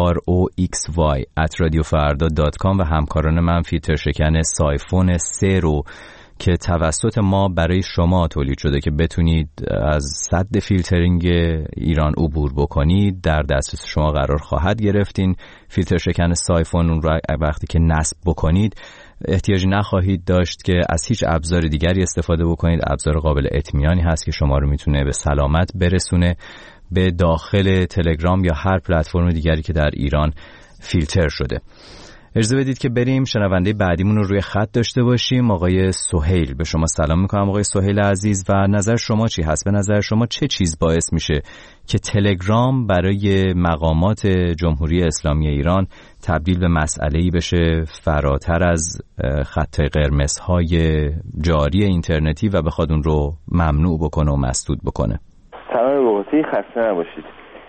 proxy@radiofarda.com و همکاران من فیلتر شکن سایفون 3 رو که توسط ما برای شما تولید شده که بتونید از سد فیلترینگ ایران عبور بکنید در دسترس شما قرار خواهد گرفتین. فیلتر شکن سایفون اون رو وقتی که نصب بکنید احتیاجی نخواهید داشت که از هیچ ابزار دیگری استفاده بکنید. ابزار قابل اطمینانی هست که شما رو میتونه به سلامت برسونه به داخل تلگرام یا هر پلتفرم دیگری که در ایران فیلتر شده. اجازه بدید که بریم شنونده بعدیمون رو روی خط داشته باشیم. آقای سهیل، به شما سلام میکنم آقای سهیل عزیز، و نظر شما چی هست؟ به نظر شما چه چیز باعث میشه که تلگرام برای مقامات جمهوری اسلامی ایران تبدیل به مسئله‌ای بشه فراتر از خط قرمزهای جاری اینترنتی و بخواد اون رو ممنوع بکنه و مسدود بکنه؟ سلام باباتی، خسته نباشید.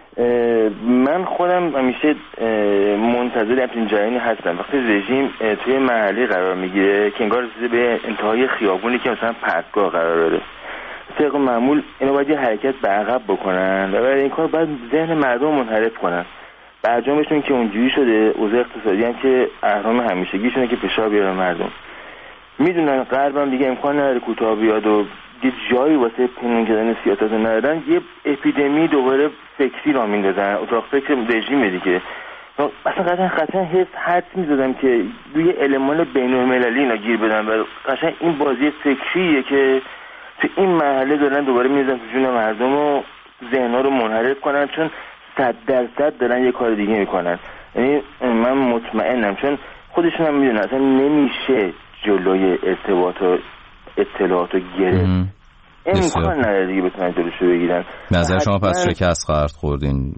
من خودم همیشه منتظر همچین جریانی هستم. وقتی رژیم توی محلی قرار میگیره که انگار رسیده به انتهای خیابونی که مثلا پرتگاه قرار داره، طبق معمول اینو باید یه حرکت به عقب بکنن و برای این کار باید ذهن مردم منحرف کنن. برجامشون که اونجوری شده، اوضاع اقتصادی هم که اهرام همیشگیشونه که فشار بیاره مردم. میدونن غربم دیگه امکان نداره کوتاه بیاد و یه جایی واسه پنهون کردن سیاست ندارن، یه اپیدمی دوباره فکری را میندازن، اتاق فکر رژیم دیگه. اصلا قطعا حدس میزدم که روی المان بین‌المللی اینا گیر بدن و قشنگ این بازی فکریه که تو این مرحله دارن دوباره میزنن تو جون مردم و ذهن‌ها رو منحرف کنن، چون 100% دارن یه کار دیگه میکنن. یعنی من مطمئنم، چون خودشون هم میدونن اصلا نمیشه جلوی ارتباط و اطلاعات رو گرفت. امکان نداره دیگه بتونن جلوشو بگیرن. نظر شما پس شکست خواهد خوردین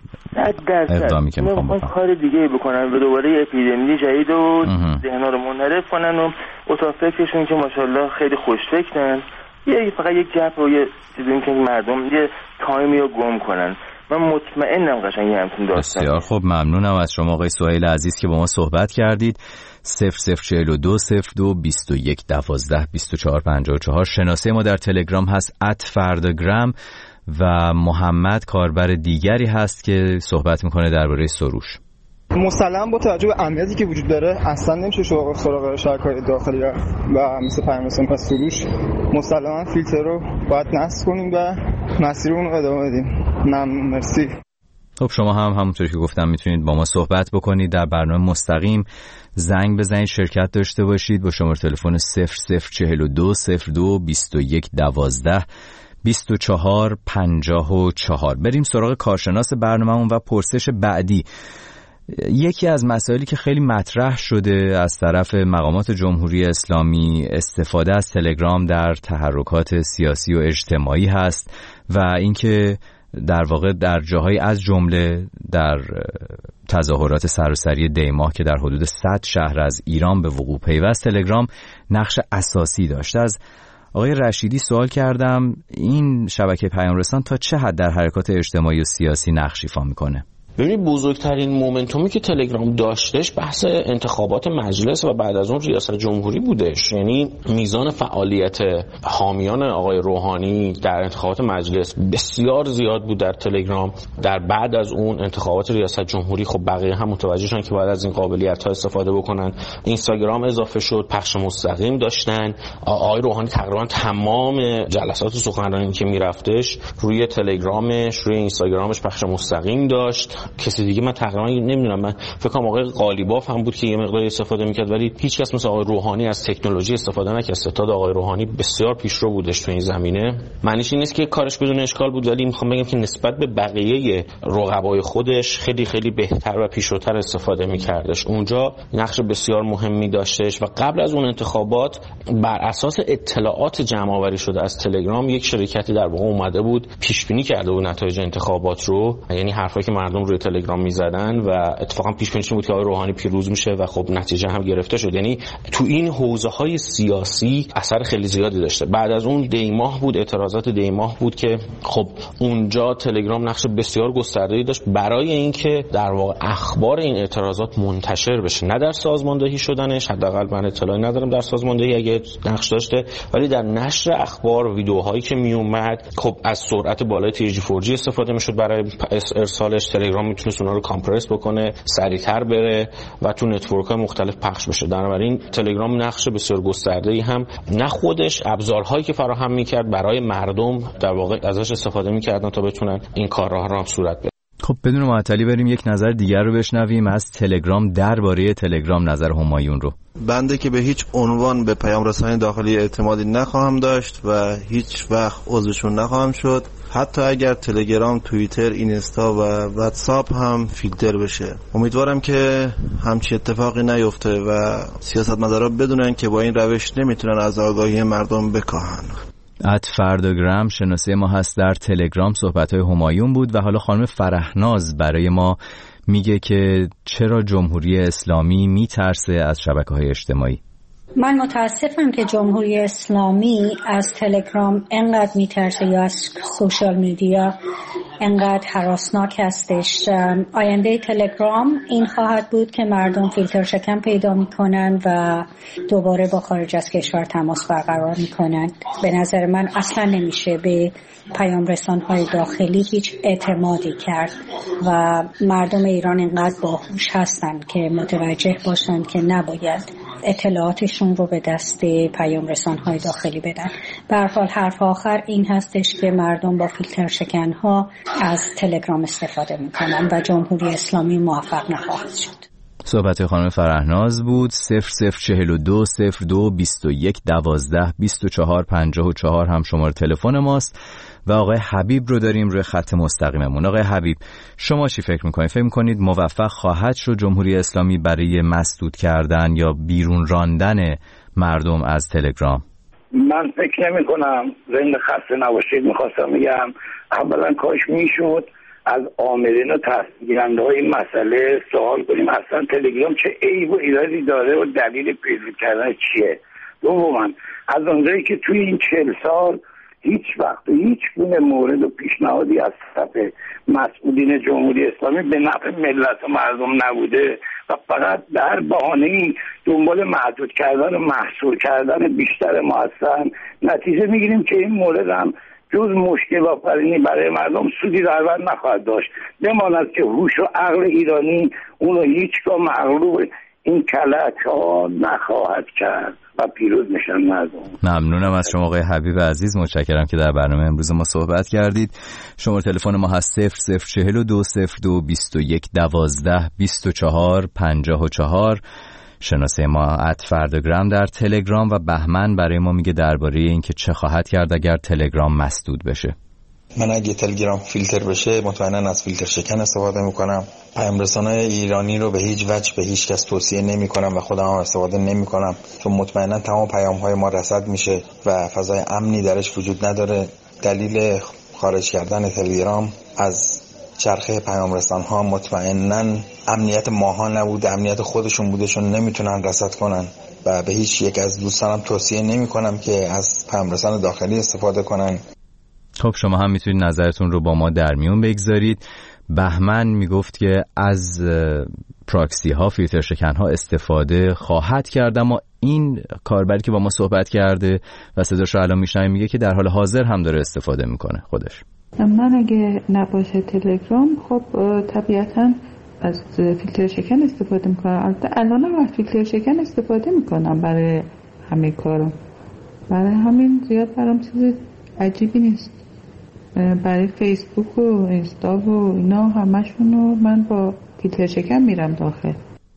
اقدامی که میخوام بکنن کار دیگه بکنن و دوباره اپیدمی جدید و ذهن‌ها رو منحرف کنن و اتاق فکرشون که ماشاءالله خیلی خوشفکرن یه فقط یک جپ و یه چیزی که مردم یه تایمی رو گم کنن. من مطمئنم قشنگ همین داستان. بسیار خب، ممنونم از شما آقای سهیل عزیز که با ما صحبت کردید. 0042 02 21 12 24 54 شناسه ما در تلگرام هست @فرداگرام و محمد کاربر دیگری هست که صحبت میکنه درباره سروش. مسلم با توجه به امنیتی که وجود داره اصلا نمیشه سراغ شبکه‌های داخلی و مثل پیام‌رسان و سروش. مسلما فیلتر رو باید نصب کنیم و مسیر اون رو ادامه بدیم. مرسی. خب شما هم همونطور که گفتم میتونید با ما صحبت بکنید، در برنامه مستقیم زنگ بزنید، شرکت داشته باشید با شماره تلفن 0042 02 21 12 24 54. بریم سراغ کارشناس برنامه‌مون و پرسش بعدی. یکی از مسائلی که خیلی مطرح شده از طرف مقامات جمهوری اسلامی استفاده از تلگرام در تحرکات سیاسی و اجتماعی هست و اینکه در واقع در جاهای از جمله در تظاهرات سراسری دیماه که در حدود 100 شهر از ایران به وقوع پیوست، تلگرام نقش اساسی داشته. از آقای رشیدی سوال کردم این شبکه پیام رسان تا چه حد در حرکات اجتماعی و سیاسی نقش ایفا میکنه؟ ببینید بزرگترین مومنتومی که تلگرام داشتش بحث انتخابات مجلس و بعد از اون ریاست جمهوری بودش. یعنی میزان فعالیت حامیان آقای روحانی در انتخابات مجلس بسیار زیاد بود در تلگرام. در بعد از اون انتخابات ریاست جمهوری خب بقیه هم متوجه شدن که باید از این قابلیت ها استفاده بکنن. اینستاگرام اضافه شد، پخش مستقیم داشتن. آقای روحانی تقریبا تمام جلسات سخنرانی که میرفتش روی تلگرامش، روی اینستاگرامش پخش مستقیم داشت. کسی دیگه من تقریبا نمیدونم، من فکر کنم آقای قالیباف هم بود که یه مقدار استفاده میکرد، ولی هیچ کس مثل آقای روحانی از تکنولوژی استفاده نکرد. ستاد آقای روحانی بسیار پیشرو بودش تو این زمینه. معنیش این نیست که کارش بدون اشکال بود، ولی میخوام بگم که نسبت به بقیه رقبای خودش خیلی خیلی بهتر و پیشروتر استفاده میکردش. اونجا نقش بسیار مهمی داشتش و قبل از اون انتخابات بر اساس اطلاعات جمع آوری شده از تلگرام یک شرکتی در واقع اومده بود پیش بینی کرده بود نتایج انتخابات رو، یعنی حرفایی که مردم روی تلگرام میزدن و اتفاقا پیش بینی بود که آقای روحانی پیروز میشه و خب نتیجه هم گرفته شد. یعنی تو این حوزه های سیاسی اثر خیلی زیادی داشته. بعد از اون دیماه بود، اعتراضات دیماه بود که خب اونجا تلگرام نقش بسیار گسترده‌ای داشت برای اینکه در واقع اخبار این اعتراضات منتشر بشه، نه در سازماندهی شدنش، حداقل من اطلاعی ندارم در سازماندهی اگه نقش داشته، ولی در نشر اخبار، ویدیوهایی که می اومد خب از سرعت بالای 4G استفاده میشد برای ارسالش. تلگرام میتونست اونها رو کامپرس بکنه، سریعتر بره و تو نتورک‌های مختلف پخش بشه. بنابراین تلگرام نقش بسیار گسترده‌ای هم نه خودش، ابزارهایی که فراهم میکرد برای مردم در واقع ازش استفاده میکردن تا بتونن این کارها رو هم صورت بدن. خب بدون معطلی بریم یک نظر دیگر رو بشنویم از تلگرام درباره تلگرام. نظر همایون رو. بنده که به هیچ عنوان به پیام رسانی داخلی اعتمادی نخواهم داشت و هیچ وقت عضوشون نخواهم شد، حتی اگر تلگرام، توییتر، اینستا و واتساپ هم فیلتر بشه. امیدوارم که همچین اتفاقی نیفته و سیاستمدارا بدونن که با این روش نمیتونن از آگاهی مردم بکاهن. فرداگرام شناسه ما هست در تلگرام. صحبت‌های همایون بود و حالا خانم فرهناز برای ما میگه که چرا جمهوری اسلامی میترسه از شبکه‌های اجتماعی. من متاسفم که جمهوری اسلامی از تلگرام انقدر میترسه یا از سوشال میدیا انقدر هراسناک هستش. آینده تلگرام این خواهد بود که مردم فیلتر شکن پیدا میکنن و دوباره با خارج از کشور تماس برقرار میکنن. به نظر من اصلا نمیشه به پیام رسان‌های داخلی هیچ اعتمادی کرد و مردم ایران اینقدر باهوش هستن که متوجه باشن که نباید اطلاعاتشون رو به دست پیام رسان‌های داخلی بدن. به هر حال حرف آخر این هستش که مردم با فیلتر شکن‌ها از تلگرام استفاده میکنن و جمهوری اسلامی موفق نخواهد شد. صحبت خانم فرهناز بود. 0042 02 21 12 24 54 هم شماره تلفن ماست و آقای حبیب رو داریم روی خط مستقیممون. آقای حبیب، شما چی فکر میکنید؟ فکر میکنید موفق خواهد شد جمهوری اسلامی برای مسدود کردن یا بیرون راندن مردم از تلگرام؟ من فکر نمی کنم. زنده خسته نباشید. میخواستم بگم اولا کاش میشد از عاملین و تصمیم‌گیرنده های این مسئله سوال کنیم اصلا تلگرام چه عیب و ایرادی داره و دلیل پیدا کردن چیه. دوما از اونجایی که توی این 40 سال هیچ وقت و هیچ گونه مورد و پیشنهادی از طرف مسئولین جمهوری اسلامی به نفع ملت و مردم نبوده و فقط در بهانه‌ای دنبال محدود کردن و محصور کردن بیشتر ما هستن، نتیجه میگیریم که این مورد هم جز مشکل آفرینی برای مردم سودی در بر نخواهد داشت. بماند که هوش و عقل ایرانی اونو هیچگاه مغلوب این کلک ها نخواهد کرد و پیروز میشن مردم. ممنونم از شما آقای حبیب عزیز، متشکرم که در برنامه امروز ما صحبت کردید. شماره تلفن ما هست 0042 02 21 12 24 54. شناسه ما @فرداگرام در تلگرام و بهمن برای ما میگه درباره اینکه چه خواهد کرد اگر تلگرام مسدود بشه. من اگه تلگرام فیلتر بشه مطمئنا از فیلتر شکن استفاده میکنم. پیام رسانای ایرانی رو به هیچ وجه به هیچ کس توصیه نمیکنم و خودم هم استفاده نمیکنم، چون مطمئنا تمام پیام های ما رصد میشه و فضای امنی درش وجود نداره. دلیل خارج کردن تلگرام از چرخه پیام رسان ها مطمئناً امنیت ماها نبود، امنیت خودشون بوده، چون نمیتونن رصد کنن و به هیچ یک از دوستانم توصیه نمی کنم که از پیام رسان داخلی استفاده کنن. خب شما هم میتونید نظرتون رو با ما در میون بگذارید. بهمن میگفت که از پراکسی ها، فیلتر شکن ها استفاده خواهد کرد، اما این کاربری که با ما صحبت کرده و صداش رو الان میشنویم میگه که در حال حاضر هم داره استفاده میکنه خودش. من اگه نباشه تلگرام خب طبیعتاً از فیلتر شکن استفاده میکنم. البته الان هم از فیلتر شکن استفاده میکنم برای همه کارم، برای همین زیاد برام چیز عجیبی نیست. برای فیسبوک و اینستا و اینا همشونو من با فیلتر شکن میرم داخل.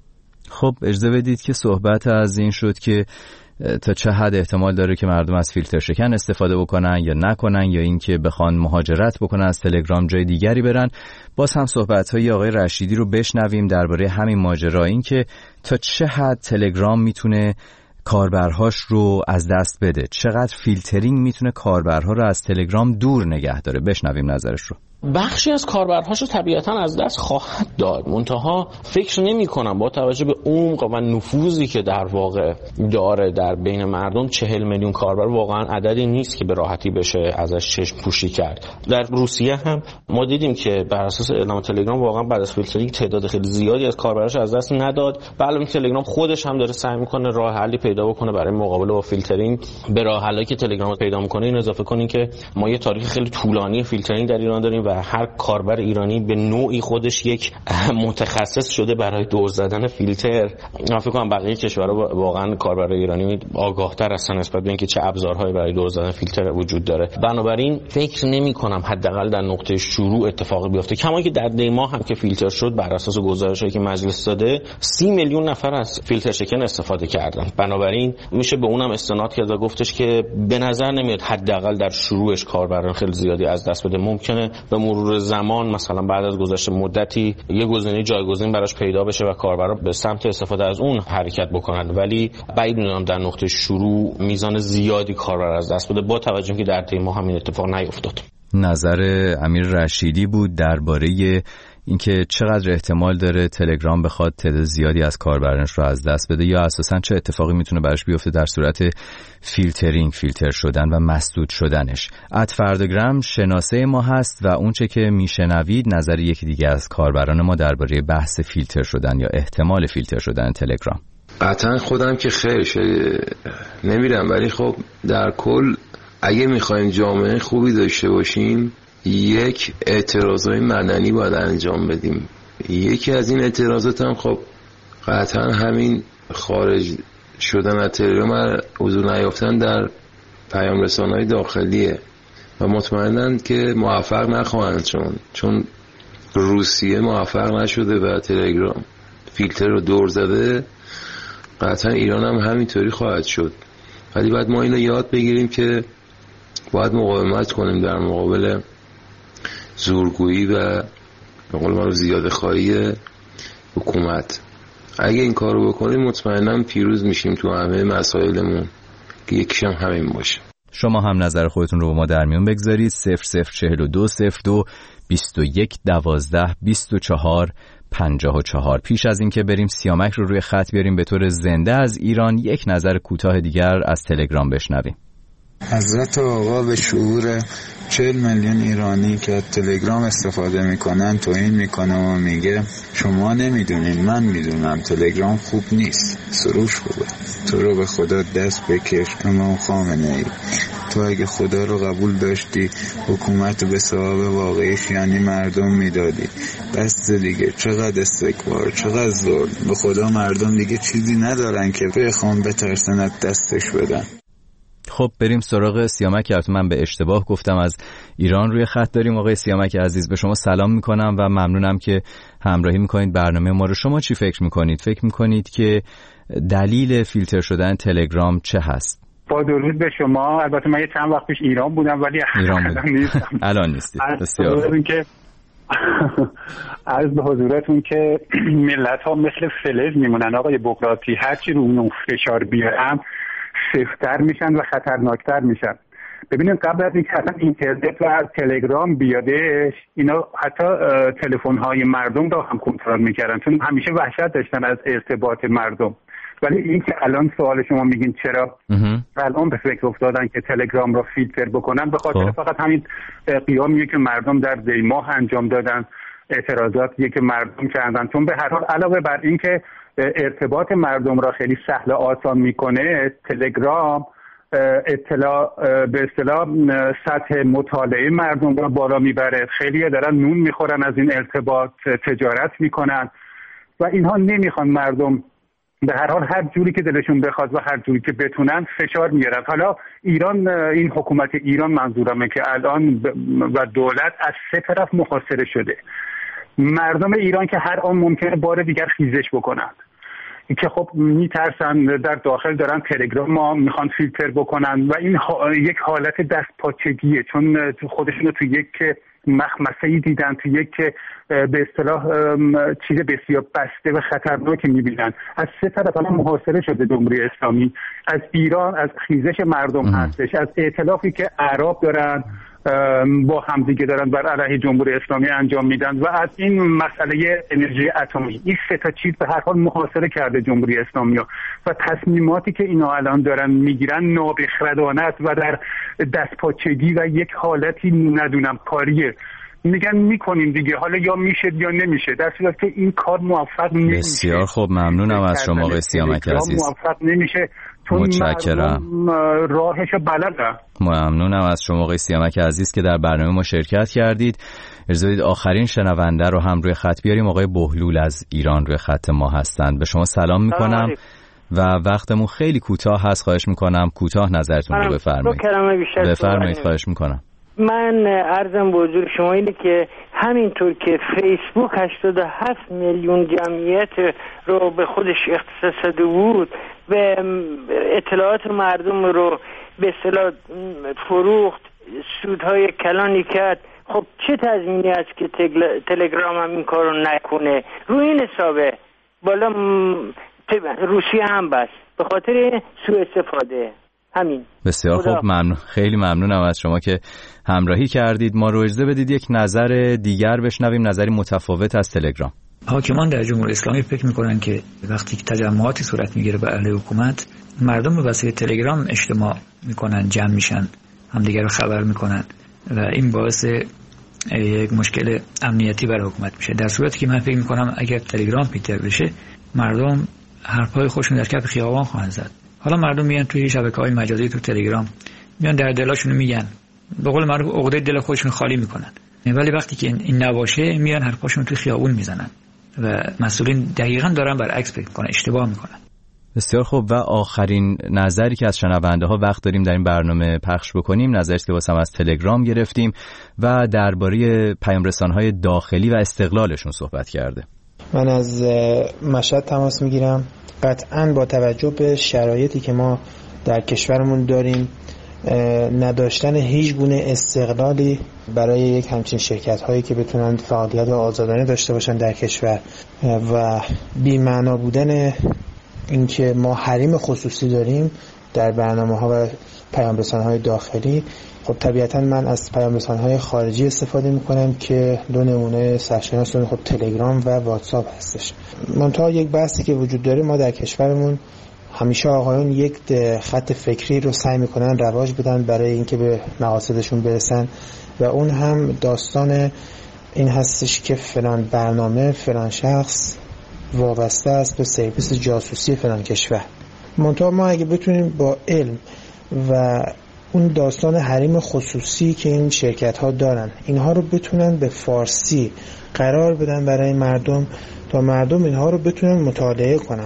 خب اجازه بدید که صحبت از این شد که تا چه حد احتمال داره که مردم از فیلتر شکن استفاده بکنن یا نکنن، یا اینکه بخوان مهاجرت بکنن از تلگرام جای دیگری برن. باز هم صحبت‌های آقای رشیدی رو بشنویم درباره همین ماجرا، این که تا چه حد تلگرام میتونه کاربرهاش رو از دست بده، چقدر فیلترینگ میتونه کاربرها رو از تلگرام دور نگه داره. بشنویم نظرش رو. بخشی از کاربرهاشو طبیعتاً از دست خواهد داد. منتها فکر نمی‌کنم با توجه به عمق و نفوذی که در واقع داره در بین مردم، 40 میلیون کاربر واقعاً عددی نیست که به راحتی بشه ازش چشم پوشی کرد. در روسیه هم ما دیدیم که بر اساس اعلام تلگرام واقعاً بعد از فیلترینگ تعداد خیلی زیادی از کاربراش از دست نداد. علاوه تلگرام خودش هم داره سعی می‌کنه راه حلی پیدا بکنه برای مقابله با فیلترینگ. به راه حلی که تلگرام پیدا می‌کنه این اضافه کنین که ما یه تاریخ خیلی طولانی فیلترینگ در ایران داریم و هر کاربر ایرانی به نوعی خودش یک متخصص شده برای دور زدن فیلتر. من فکر کنم بقیه کشورها واقعا کاربر ایرانی آگاه‌تر هستن نسبت به اینکه چه ابزارهایی برای دور زدن فیلتر وجود داره. بنابراین فکر نمی‌کنم حداقل در نقطه شروع اتفاقی بیفته. کما که در دیما هم که فیلتر شد بر اساس گزارش‌هایی که مجلس داده 30 میلیون نفر از فیلتر شکن استفاده کردن. بنابراین میشه به اونم استناد کرد و گفتش که به نظر نمیاد حداقل در شروعش کاربران خیلی زیادی از دست بده. ممکنه به مرور زمان مثلا بعد از گذشت مدتی یه گزینه جایگزین براش پیدا بشه و کاربرا به سمت استفاده از اون حرکت بکنن، ولی بعید میدونم در نقطه شروع میزان زیادی کاربر از دست بده، با توجه که در تیم ما همین اتفاق نیفتاد. نظر امیر رشیدی بود درباره اینکه چقدر احتمال داره تلگرام بخواد تعداد زیادی از کاربرانش رو از دست بده یا اساساً چه اتفاقی میتونه براش بیفته در صورت فیلتر شدن و مسدود شدنش. @فردگرام شناسه ما هست و اونچه که میشنوید نظر یکی دیگه از کاربران ما درباره بحث فیلتر شدن یا احتمال فیلتر شدن تلگرام. قطعا خودم که خیرش نمیرم، ولی خب در کل اگه میخوایم جامعه خوبی داشته باشیم یک اعتراضای مدنی باید انجام بدیم. یکی از این اعتراضات هم خب قطعا همین خارج شدن از تلگرام، حضور نیافتن در پیام رسانه‌های داخلیه و مطمئناً که موفق نخواهند چون روسیه موفق نشده و تلگرام فیلتر رو دور زده، قطعا ایران هم همینطوری خواهد شد. ولی باید ما اینو یاد بگیریم که باید مقاومت کنیم در مقابل زورگویی و به قول ما زیاده خواهی حکومت. اگه این کارو بکنیم مطمئناً پیروز میشیم تو همه مسائلمون که یکیش هم همین باشه. شما هم نظر خودتون رو با ما در میون بگذارید. 004202 21 12 24 54. پیش از این که بریم سیامک رو روی خط بیاریم به طور زنده از ایران، یک نظر کوتاه دیگر از تلگرام بشنویم. حضرت آقا به شعور 40 میلیون ایرانی که از تلگرام استفاده میکنن توهین میکنه و میگه شما نمیدونین، من میدونم تلگرام خوب نیست، سروش خوبه. تو رو به خدا دست بکش امام خامنه‌ای، تو اگه خدا رو قبول داشتی حکومت به ثواب واقعیش یعنی مردم میدادی. بس دیگه، چقدر استکبار، چقدر ظلم. به خدا مردم دیگه چیزی ندارن که بخوام بترسن از دستش بدن. خب بریم سراغ سیامک. من به اشتباه گفتم از ایران روی خط داریم. آقای سیامک عزیز به شما سلام میکنم و ممنونم که همراهی میکنید برنامه ما رو. شما چی فکر میکنید؟ فکر میکنید که دلیل فیلتر شدن تلگرام چه هست؟ با درود به شما. البته من چند وقت پیش ایران بودم ولی الان نیستید. بسیار عرض به حضورتون که ملت ها مثل فلز میمونن آقای بقراطی، هرچی رو اون فشار بیارم سفت‌تر میشن و خطرناکتر میشن. ببینید قبل از اینکه اصلا اینترنت و تلگرام بیادش، اینا حتی تلفن‌های مردم رو هم کنترل میکردن چون همیشه وحشت داشتن از ارتباط مردم. ولی این که الان سوال شما میگین چرا الان به فکر افتادن که تلگرام رو فیلتر بکنن، به خاطر فقط همین قیامیه که مردم در دی ماه انجام دادن، اعتراضاتی که مردم کردن. چون به هر حال علاوه بر این که ارتباط مردم را خیلی سهل و آسان میکنه، تلگرام به اصطلاح سطح مطالعه مردم را بالا میبره. خیلی دارن نون میخورن از این ارتباط، تجارت میکنن و اینها نمیخوان مردم به هر حال هر جوری که دلشون بخواد و هر جوری که بتونن فشار میارن. حالا ایران، این حکومت ایران منظورمه که الان و دولت از سه طرف محاصره شده. مردم ایران که هر آن ممکنه بار دیگر خیزش بکنن، که خب میترسن، در داخل دارن تلگرام ما میخوان فیلتر بکنن و این یک حالت دستپاچگیه، چون خودشونو تو یک مخمسه‌ای دیدن، تو یک به اصطلاح چیز بسیار بسته و خطرناکی میبینن. از سه طرف الان محاصره شده جمهوری اسلامی. از ایران، از خیزش مردم هستش، از ائتلافی که اعراب دارن با همدیگه دارن بر علیه جمهوری اسلامی انجام میدن و از این مسئله انرژی اتمی، این سه تا چیز به هر حال محاصره کرده جمهوری اسلامی ها و تصمیماتی که اینا الان دارن میگیرن نابخردانه است و در دستپاچگی و یک حالتی ندونم کاریه. میگن میکنیم دیگه، حالا یا میشه یا نمیشه، در صورتی که این کار موفق نمیشه. بسیار خوب، ممنونم از شما آقای سیامک عزیز. موفق نمیشه چون متشکرم، راهش بلده. ممنونم از شما آقای سیامک عزیز که در برنامه ما شرکت کردید. اجازه بدید آخرین شنونده رو هم روی خط بیاریم. آقای بهلول از ایران روی خط ما هستند. به شما سلام میکنم و وقتمون خیلی کوتاه هست، خواهش میکنم کوتاه نظرتون رو بفرمایید. بفرمایید، خواهش میکنم. من عرضم به حضور شما اینه که همینطور که فیسبوک 87 میلیون جمعیت رو به خودش اختصاص داده بود و اطلاعات مردم رو به اصطلاح فروخت، سودهای کلانی کرد، خب چه تضمینی است که تلگرام هم این کارو نکنه؟ روی این حسابه بالا روسیه هم بس به خاطر سوء استفاده. همین. بسیار خوب، خیلی ممنونم از شما که همراهی کردید. ما رو اجازه بدید یک نظر دیگر بشنویم، نظری متفاوت از تلگرام. حاکمان در جمهوری اسلامی فکر میکنن که وقتی که تجمعاتی صورت میگیره به علیه حکومت، مردم به وسیله تلگرام اجتماع میکنن، جمع میشن، همدیگر رو خبر میکنن و این باعث یک مشکل امنیتی برای حکومت میشه. در صورتی که من فکر میکنم اگر تلگرام فیلتر بشه، مردم حرفای خودشون در کف خیابان خواهند زد. حالا مردم میان توی شبکه‌های مجازی، تو تلگرام میان در دلاشون میگن، به قول معروف عقده دل خودشون خالی میکنن، ولی وقتی که این نباشه میان حرفاشون توی خیابون میزنن و مسئولین دقیقاً دارن برعکس فکر میکنن، اشتباه میکنن. بسیار خوب، و آخرین نظری که از شنونده ها وقت داریم در این برنامه پخش بکنیم، نظری که واسه از تلگرام گرفتیم و درباره پیام رسان‌های داخلی و استقلالشون صحبت کرده. من از مشهد تماس میگیرم. قطعاً با توجه به شرایطی که ما در کشورمون داریم، نداشتن هیچ گونه استقلالی برای یک همچین شرکت هایی که بتونن فعالیت آزادانه داشته باشن در کشور و بی‌معنا بودن اینکه ما حریم خصوصی داریم در برنامه ها و پیام رسانه های داخلی، خب طبیعتاً من از پیام رسانه های خارجی استفاده میکنم که دو نمونه سرشناس خب تلگرام و واتساپ هستش. منتها یک بحثی که وجود داره، ما در کشورمون همیشه آقایون یک خط فکری رو سعی میکنن رواج بدن برای اینکه به مقاصدشون برسن و اون هم داستان این هستش که فلان برنامه فلان شخص وابسته است به سرویس جاسوسی فلان کشور. منتها ما اگه بتونیم با علم و اون داستان حریم خصوصی که این شرکت ها دارن، اینها رو بتونن به فارسی قرار بدن برای مردم تا مردم اینها رو بتونن مطالعه کنن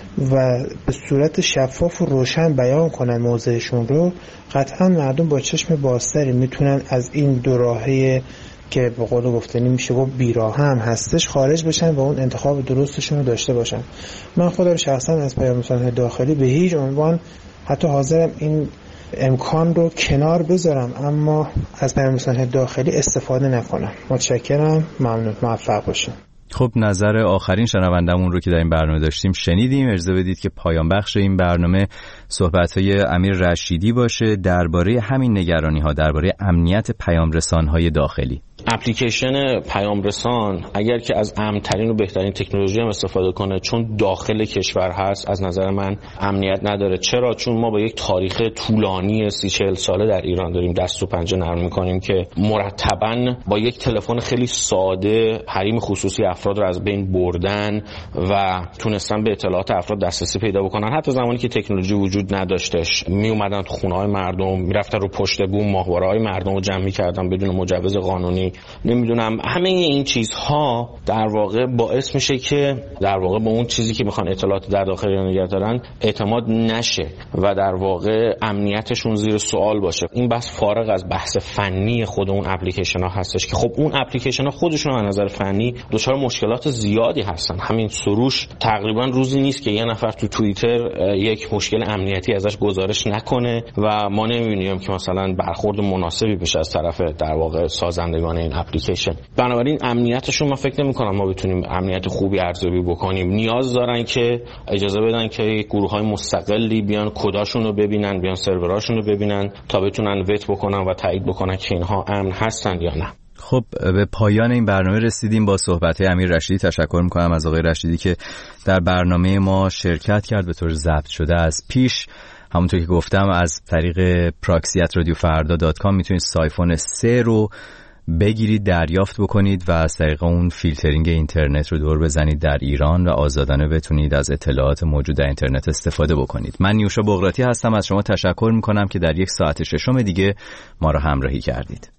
و به صورت شفاف و روشن بیان کنن موضعشون رو، قطعا مردم با چشم بازتری میتونن از این دو راهه که به قول گفتنی میشه گفت بیراه هم هستش خارج بشن و اون انتخاب درستشون رو داشته باشن. من خودم شخصا از پیام رسانه‌های داخلی به هیچ عنوان حتی حاضرم این امکان رو کنار بذارم، اما از پیام رسانه‌های داخلی استفاده نکنم. متشکرم، ممنون، موفق باشین. خب، نظر آخرین شنوندمون رو که در این برنامه داشتیم شنیدیم. اجازه بدید که پایان بخش این برنامه صحبت‌های امیر رشیدی باشه درباره همین نگرانی‌ها، درباره امنیت پیام رسان‌های داخلی. اپلیکیشن پیام رسان اگر که از امن‌ترین و بهترین تکنولوژی هم استفاده کنه، چون داخل کشور هست، از نظر من امنیت نداره. چرا؟ چون ما با یک تاریخ طولانی 30-40 ساله در ایران داریم دست و پنجه نرم می‌کنیم که مرتباً با یک تلفن خیلی ساده حریم خصوصی افراد رو از بین بردن و تونستن به اطلاعات افراد دسترسی پیدا بکنن. حتی زمانی که تکنولوژی وجود نداشتش، می اومدن تو خونه‌های مردم، میرفتن رو پشت بوم ماهواره‌های مردم رو جمع می‌کردن بدون مجوز قانونی. نمیدونم، همه این چیزها در واقع باعث میشه که در واقع با اون چیزی که میخوان اطلاعات در داخل ایران نگه دارن اعتماد نشه و در واقع امنیتشون زیر سوال باشه. این بحث فارغ از بحث فنی خود اون اپلیکیشن ها هستش که خب اون اپلیکیشن ها خودشون از نظر فنی دچار مشکلات زیادی هستن. همین سروش تقریبا روزی نیست که یه نفر تو توییتر یک مشکل امنیتی ازش گزارش نکنه و ما نمیبینیم که مثلا برخورد مناسبی بشه از طرف در واقع سازندگان این اپلیکیشن. بنابراین امنیتشون من فکر نمی‌کنم ما بتونیم امنیت خوبی ارزیابی بکنیم. نیاز دارن که اجازه بدن که گروه‌های مستقلی بیان کداشون رو ببینن، بیان سروراشون رو ببینن تا بتونن وت بکنن و تایید بکنن که اینها امن هستن یا نه. خب به پایان این برنامه رسیدیم. با صحبت امیر رشیدی تشکر میکنم از آقای رشیدی که در برنامه ما شرکت کرد به طور ضبط شده از پیش. همونطور که گفتم از طریق proxy@radiofarda.com میتونید سایفون 3 رو بگیرید، دریافت بکنید و از طریق اون فیلترینگ اینترنت رو دور بزنید در ایران و آزادانه بتونید از اطلاعات موجود در اینترنت استفاده بکنید. من نیوشا بغراتی هستم، از شما تشکر میکنم که در 1 ساعت ششم دیگه ما رو همراهی کردید.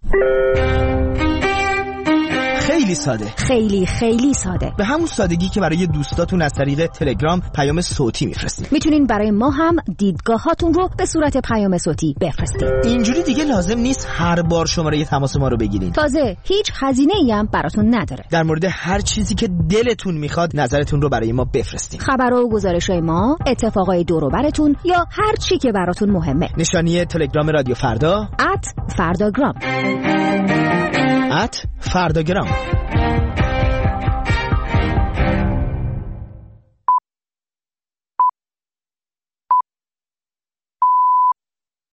خیلی ساده، خیلی ساده، به همون سادگی که برای دوستاتون از طریق تلگرام پیام صوتی میفرستید. میتونین برای ما هم دیدگاهاتون رو به صورت پیام صوتی بفرستید. اینجوری دیگه لازم نیست هر بار شماره تماس ما رو بگیرین. تازه هیچ هزینه‌ای هم براتون نداره. در مورد هر چیزی که دلتون میخواد نظرتون رو برای ما بفرستید. خبرها و گزارش‌های ما، اتفاقای دور و برتون یا هر چی که براتون مهمه. نشانی تلگرام رادیو فردا @فرداگرام. @فرداگرام.